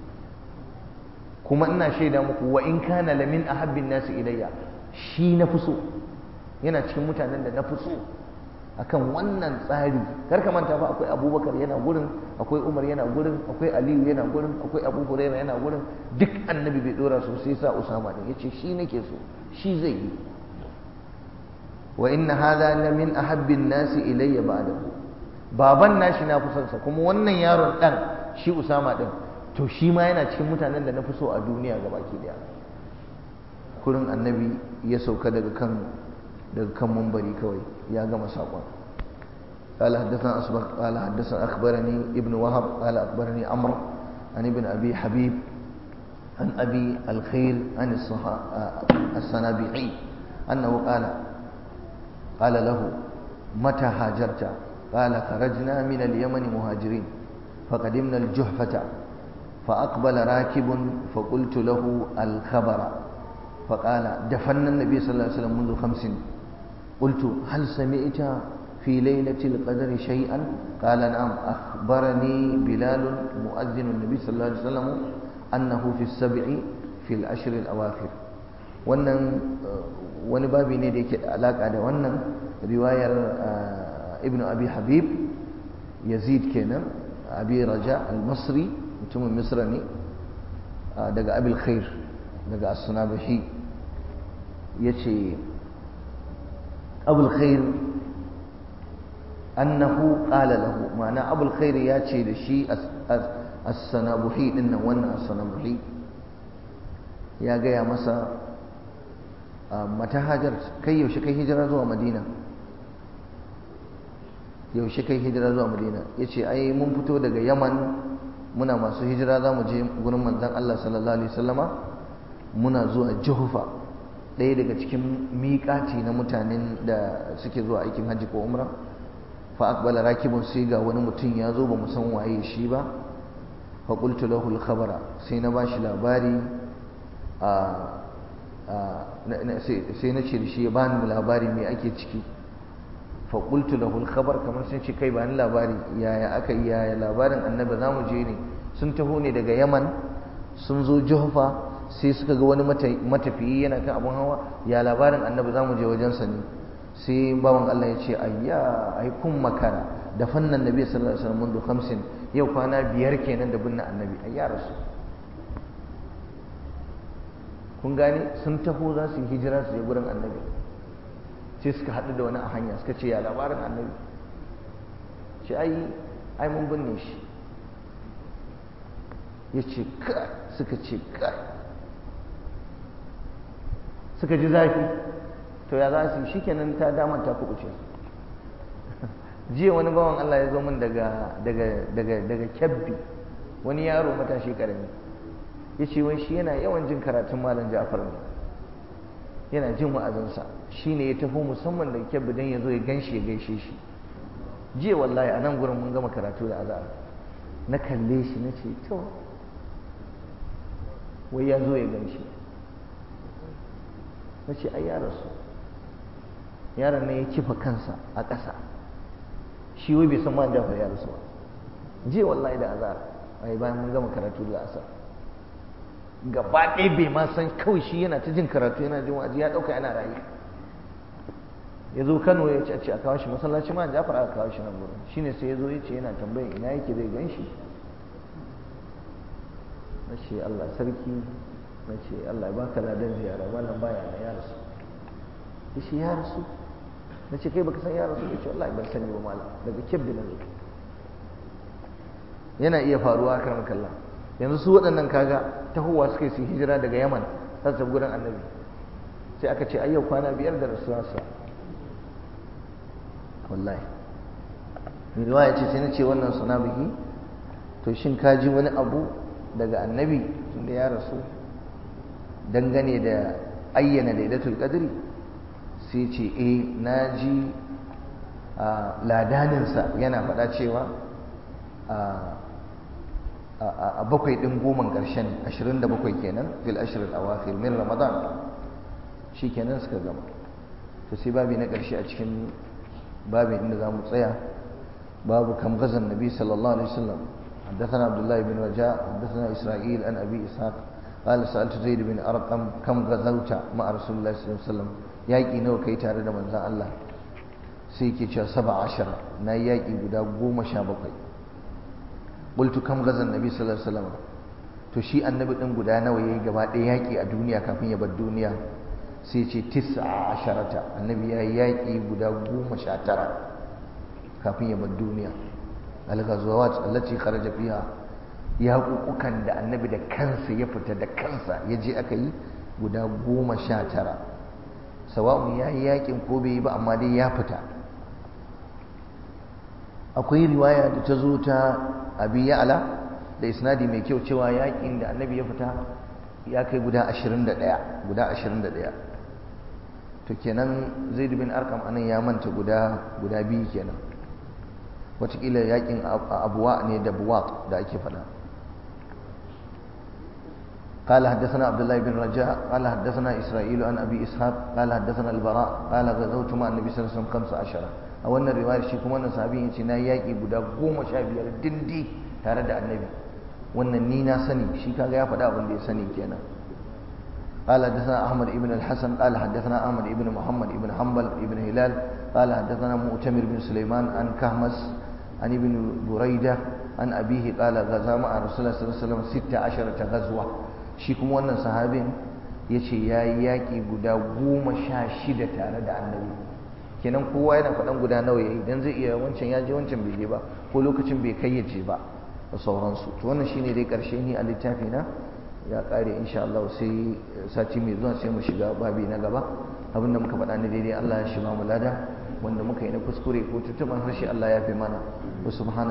kuma ina shaida muku wa in kana lamin ahabbin nasi ilayya shi na fi so yana cikin mutanen da na fi so akan wannan tsari kar ka manta ba akwai Abubakar yana gurin akwai Umar yana gurin akwai Aliyu yana gurin akwai Abu Hurairah yana gurin duk annabi bai dora su sai sa Usama din yace shi nake so shi zai yi wa inna hadha la min ahabbin nasi ilayya ba'dahu baban nashi na fi son sa kuma wannan yaron dan shi Usama din to shi ma yana cikin mutanen da na fi so a duniya gabaki daya kurin annabi ya sauka daga kan daga kan munbari kawai ya gama sakon قال حدثنا أصبغ قال حدثنا أخبرني ابن وهب قال أخبرني عمرو عن ابن أبي حبيب عن أبي الخير عن الصنابحي أنه قال قال له متى هاجرت قال خرجنا من اليمن مهاجرين فقدمنا الجحفة فأقبل راكب فقلت له الخبر فقال دفن النبي صلى الله عليه وسلم منذ خمس قلت هل سمعت في ليلة القدر شيئا قال نعم أخبرني بلال مؤذن النبي صلى الله عليه وسلم أنه في السبع في العشر الأواخر wannan wani babi ne da yake da alaka da wannan riwayar ibnu abi habib yazid kenan abi raja al-masri mutumin misra ne daga abil khair daga as-sunabihi yace abul khair annahu qala lahu ma'ana abul khair ya ce da shi as-sunabihi dinnan wannan as-sunabihi ya gaya masa mata hajar kai yaushe kai hijira zuwa madina yaushe kai hijira zuwa madina yace ai mun fito daga yaman muna masu hijira za mu je gurin manzon Allah sallallahu alaihi wasallama muna zuwa juhufa ɗaya daga cikin miƙati na mutanen da suke zuwa aikin hajji ko umra fa aqbala rakibun sai ga wani mutum ya zo ba mu san waye shi ba fa qultu lahu al-khabara sai na bashi labari sai na ce da shi ya bani labari mai ake ciki faƙultu lahul khabar kamar sun ce kai bani labari yaya aka yi yaya labarin annabi za mu je ne sun taho ne daga yaman sun zo juhfa sai suka ga wani matafiyi yana kan abin hawa ya labarin annabi za mu je wajensa ne sai bawan Allah ya ce ayya ai kun makara da fannan nabi sallallahu alaihi wasallam mundu khamsin yau kwana biyar kenan da binne annabi ayya rasu kun gane sun taho za su yi hijira su je gurin annabi sai suka haɗu da wani a hanya suka ce ya labarin annabi ce ai ai mun binne shi ya ce kai suka ce kai suka ji zafi to ya za su yi shi kenan ta damar ta kuɓuce jiya wani bawan Allah ya zo min daga daga daga daga Kebbi wani yaro matashi karami ya ce wai shi yana yawan jin karatun malam Ja'far ne yana jin wa'azinsa shi ne ya tafi musamman da Kebbi don ya zo ya ganshi ya gaishe shi jiya wallahi a nan gurin mun gama karatu da azhar na kalle shi na ce to wai ya zo ya ganshi na ce ai ya rasu yaron ne ya kifa kansa a ƙasa shi wai bai san ma Ja'far ya rasu ba jiya wallahi da azhar ai bayan mun gama karatu da asar gaba ɗaya bai ma san kawai shi yana ta jin karatu yana jin wa'azi ya ɗauka yana rayu ya zo Kano ya ce a ce a kawo shi masallaci ma Ja'far aka kawo shi nan gurin shine sai ya zo ya ce yana tambayin ina yake zai gan shi na ce Allah sarki na ce Allah ya baka ladan ziyara wannan baya na ya rasu ya ce ya rasu na ce kai baka san ya rasu ya ce wallahi ban sani ba malam daga Kebbi na zo yana iya faruwa a karan kallon yanzu su waɗannan kaga tahowa suka yi su hijira daga yaman za su gurin annabi sai aka ce ayyau kwana biyar da rasuwarsa wallahi mai riwaya ce sai na ce wannan suna biki to shin ka ji wani abu daga annabi tunda ya rasu dangane da ayyana lailatul qadri sai ce eh na ji ladaninsa yana faɗa cewa a bakwai ɗin goman ƙarshen ashirin da bakwai kenan fil ashirin awakhir min ramadan shi kenan suka gama to sai babi na ƙarshe a cikin babin inda za mu tsaya babu kam gazan nabi sallallahu alaihi wasallam حدثنا عبد الله بن رجاء حدثنا إسرائيل عن أبي إسحاق قال سألت زيد بن أرقم كم غزوت مع رسول الله صلى الله عليه وسلم ياقي نو كي تare da manzon Allah sai yake cewa saba ashara na yaƙi guda goma sha bakwai qultu kam ghazan nabi sallallahu alaihi wasallam to shi annabi din guda nawa yayi gaba ɗaya yaƙi a duniya kafin ya bar duniya sai ce tis'a asharata annabi yayi yaƙi guda goma sha tara kafin ya bar duniya al-ghazawat allati kharaja fiha yaƙuƙukan da annabi da kansa ya fita da kansa ya je aka yi guda goma sha tara sawa'un yayi yaƙin ko bai yi ba amma dai ya fita akwai riwaya da ta zo ta abi ya'la da isnadi mai kyau cewa yakin da annabi ya fita ya kai guda ashirin da ɗaya guda ashirin da ɗaya to kenan zaid bin arqam anan ya manta guda guda biyu kenan wataƙila yakin abuwa ne da buwaq da ake faɗa قال حدثنا عبد الله بن رجاء قال حدثنا إسرائيل عن أبي إسحاق قال حدثنا البراء قال غزوت مع النبي صلى الله عليه وسلم خمس عشرة a wannan riwayar shi kuma wannan sahabin yace na yaki guda goma sha biyar dindi tare da annabi wannan ni na sani shi kaga ya faɗa abin da ya sani kenan قال حدثنا أحمد بن الحسن قال حدثنا أحمد بن محمد بن حنبل بن هلال قال حدثنا مؤتمر بن سليمان عن كهمس عن ابن بريدة عن أبيه قال غزا مع رسول الله صلى الله عليه وسلم ست عشرة غزوة shi kuma wannan sahabin yace yayi yaki guda goma sha shida tare da annabi kenan kowa yana faɗan guda nawa yayi dan zai iya wancan ya je wancan bai je ba ko lokacin bai kayyace ba da sauransu to wannan shine dai karshe ni a littafi na ya kare insha Allah sai sati mai zuwa sai mu shiga babi na gaba abinda muka faɗa ne daidai Allah ya shi ba mu lada wanda muka yi na kuskure ko tutuban harshe Allah ya fi mana wa subhanahu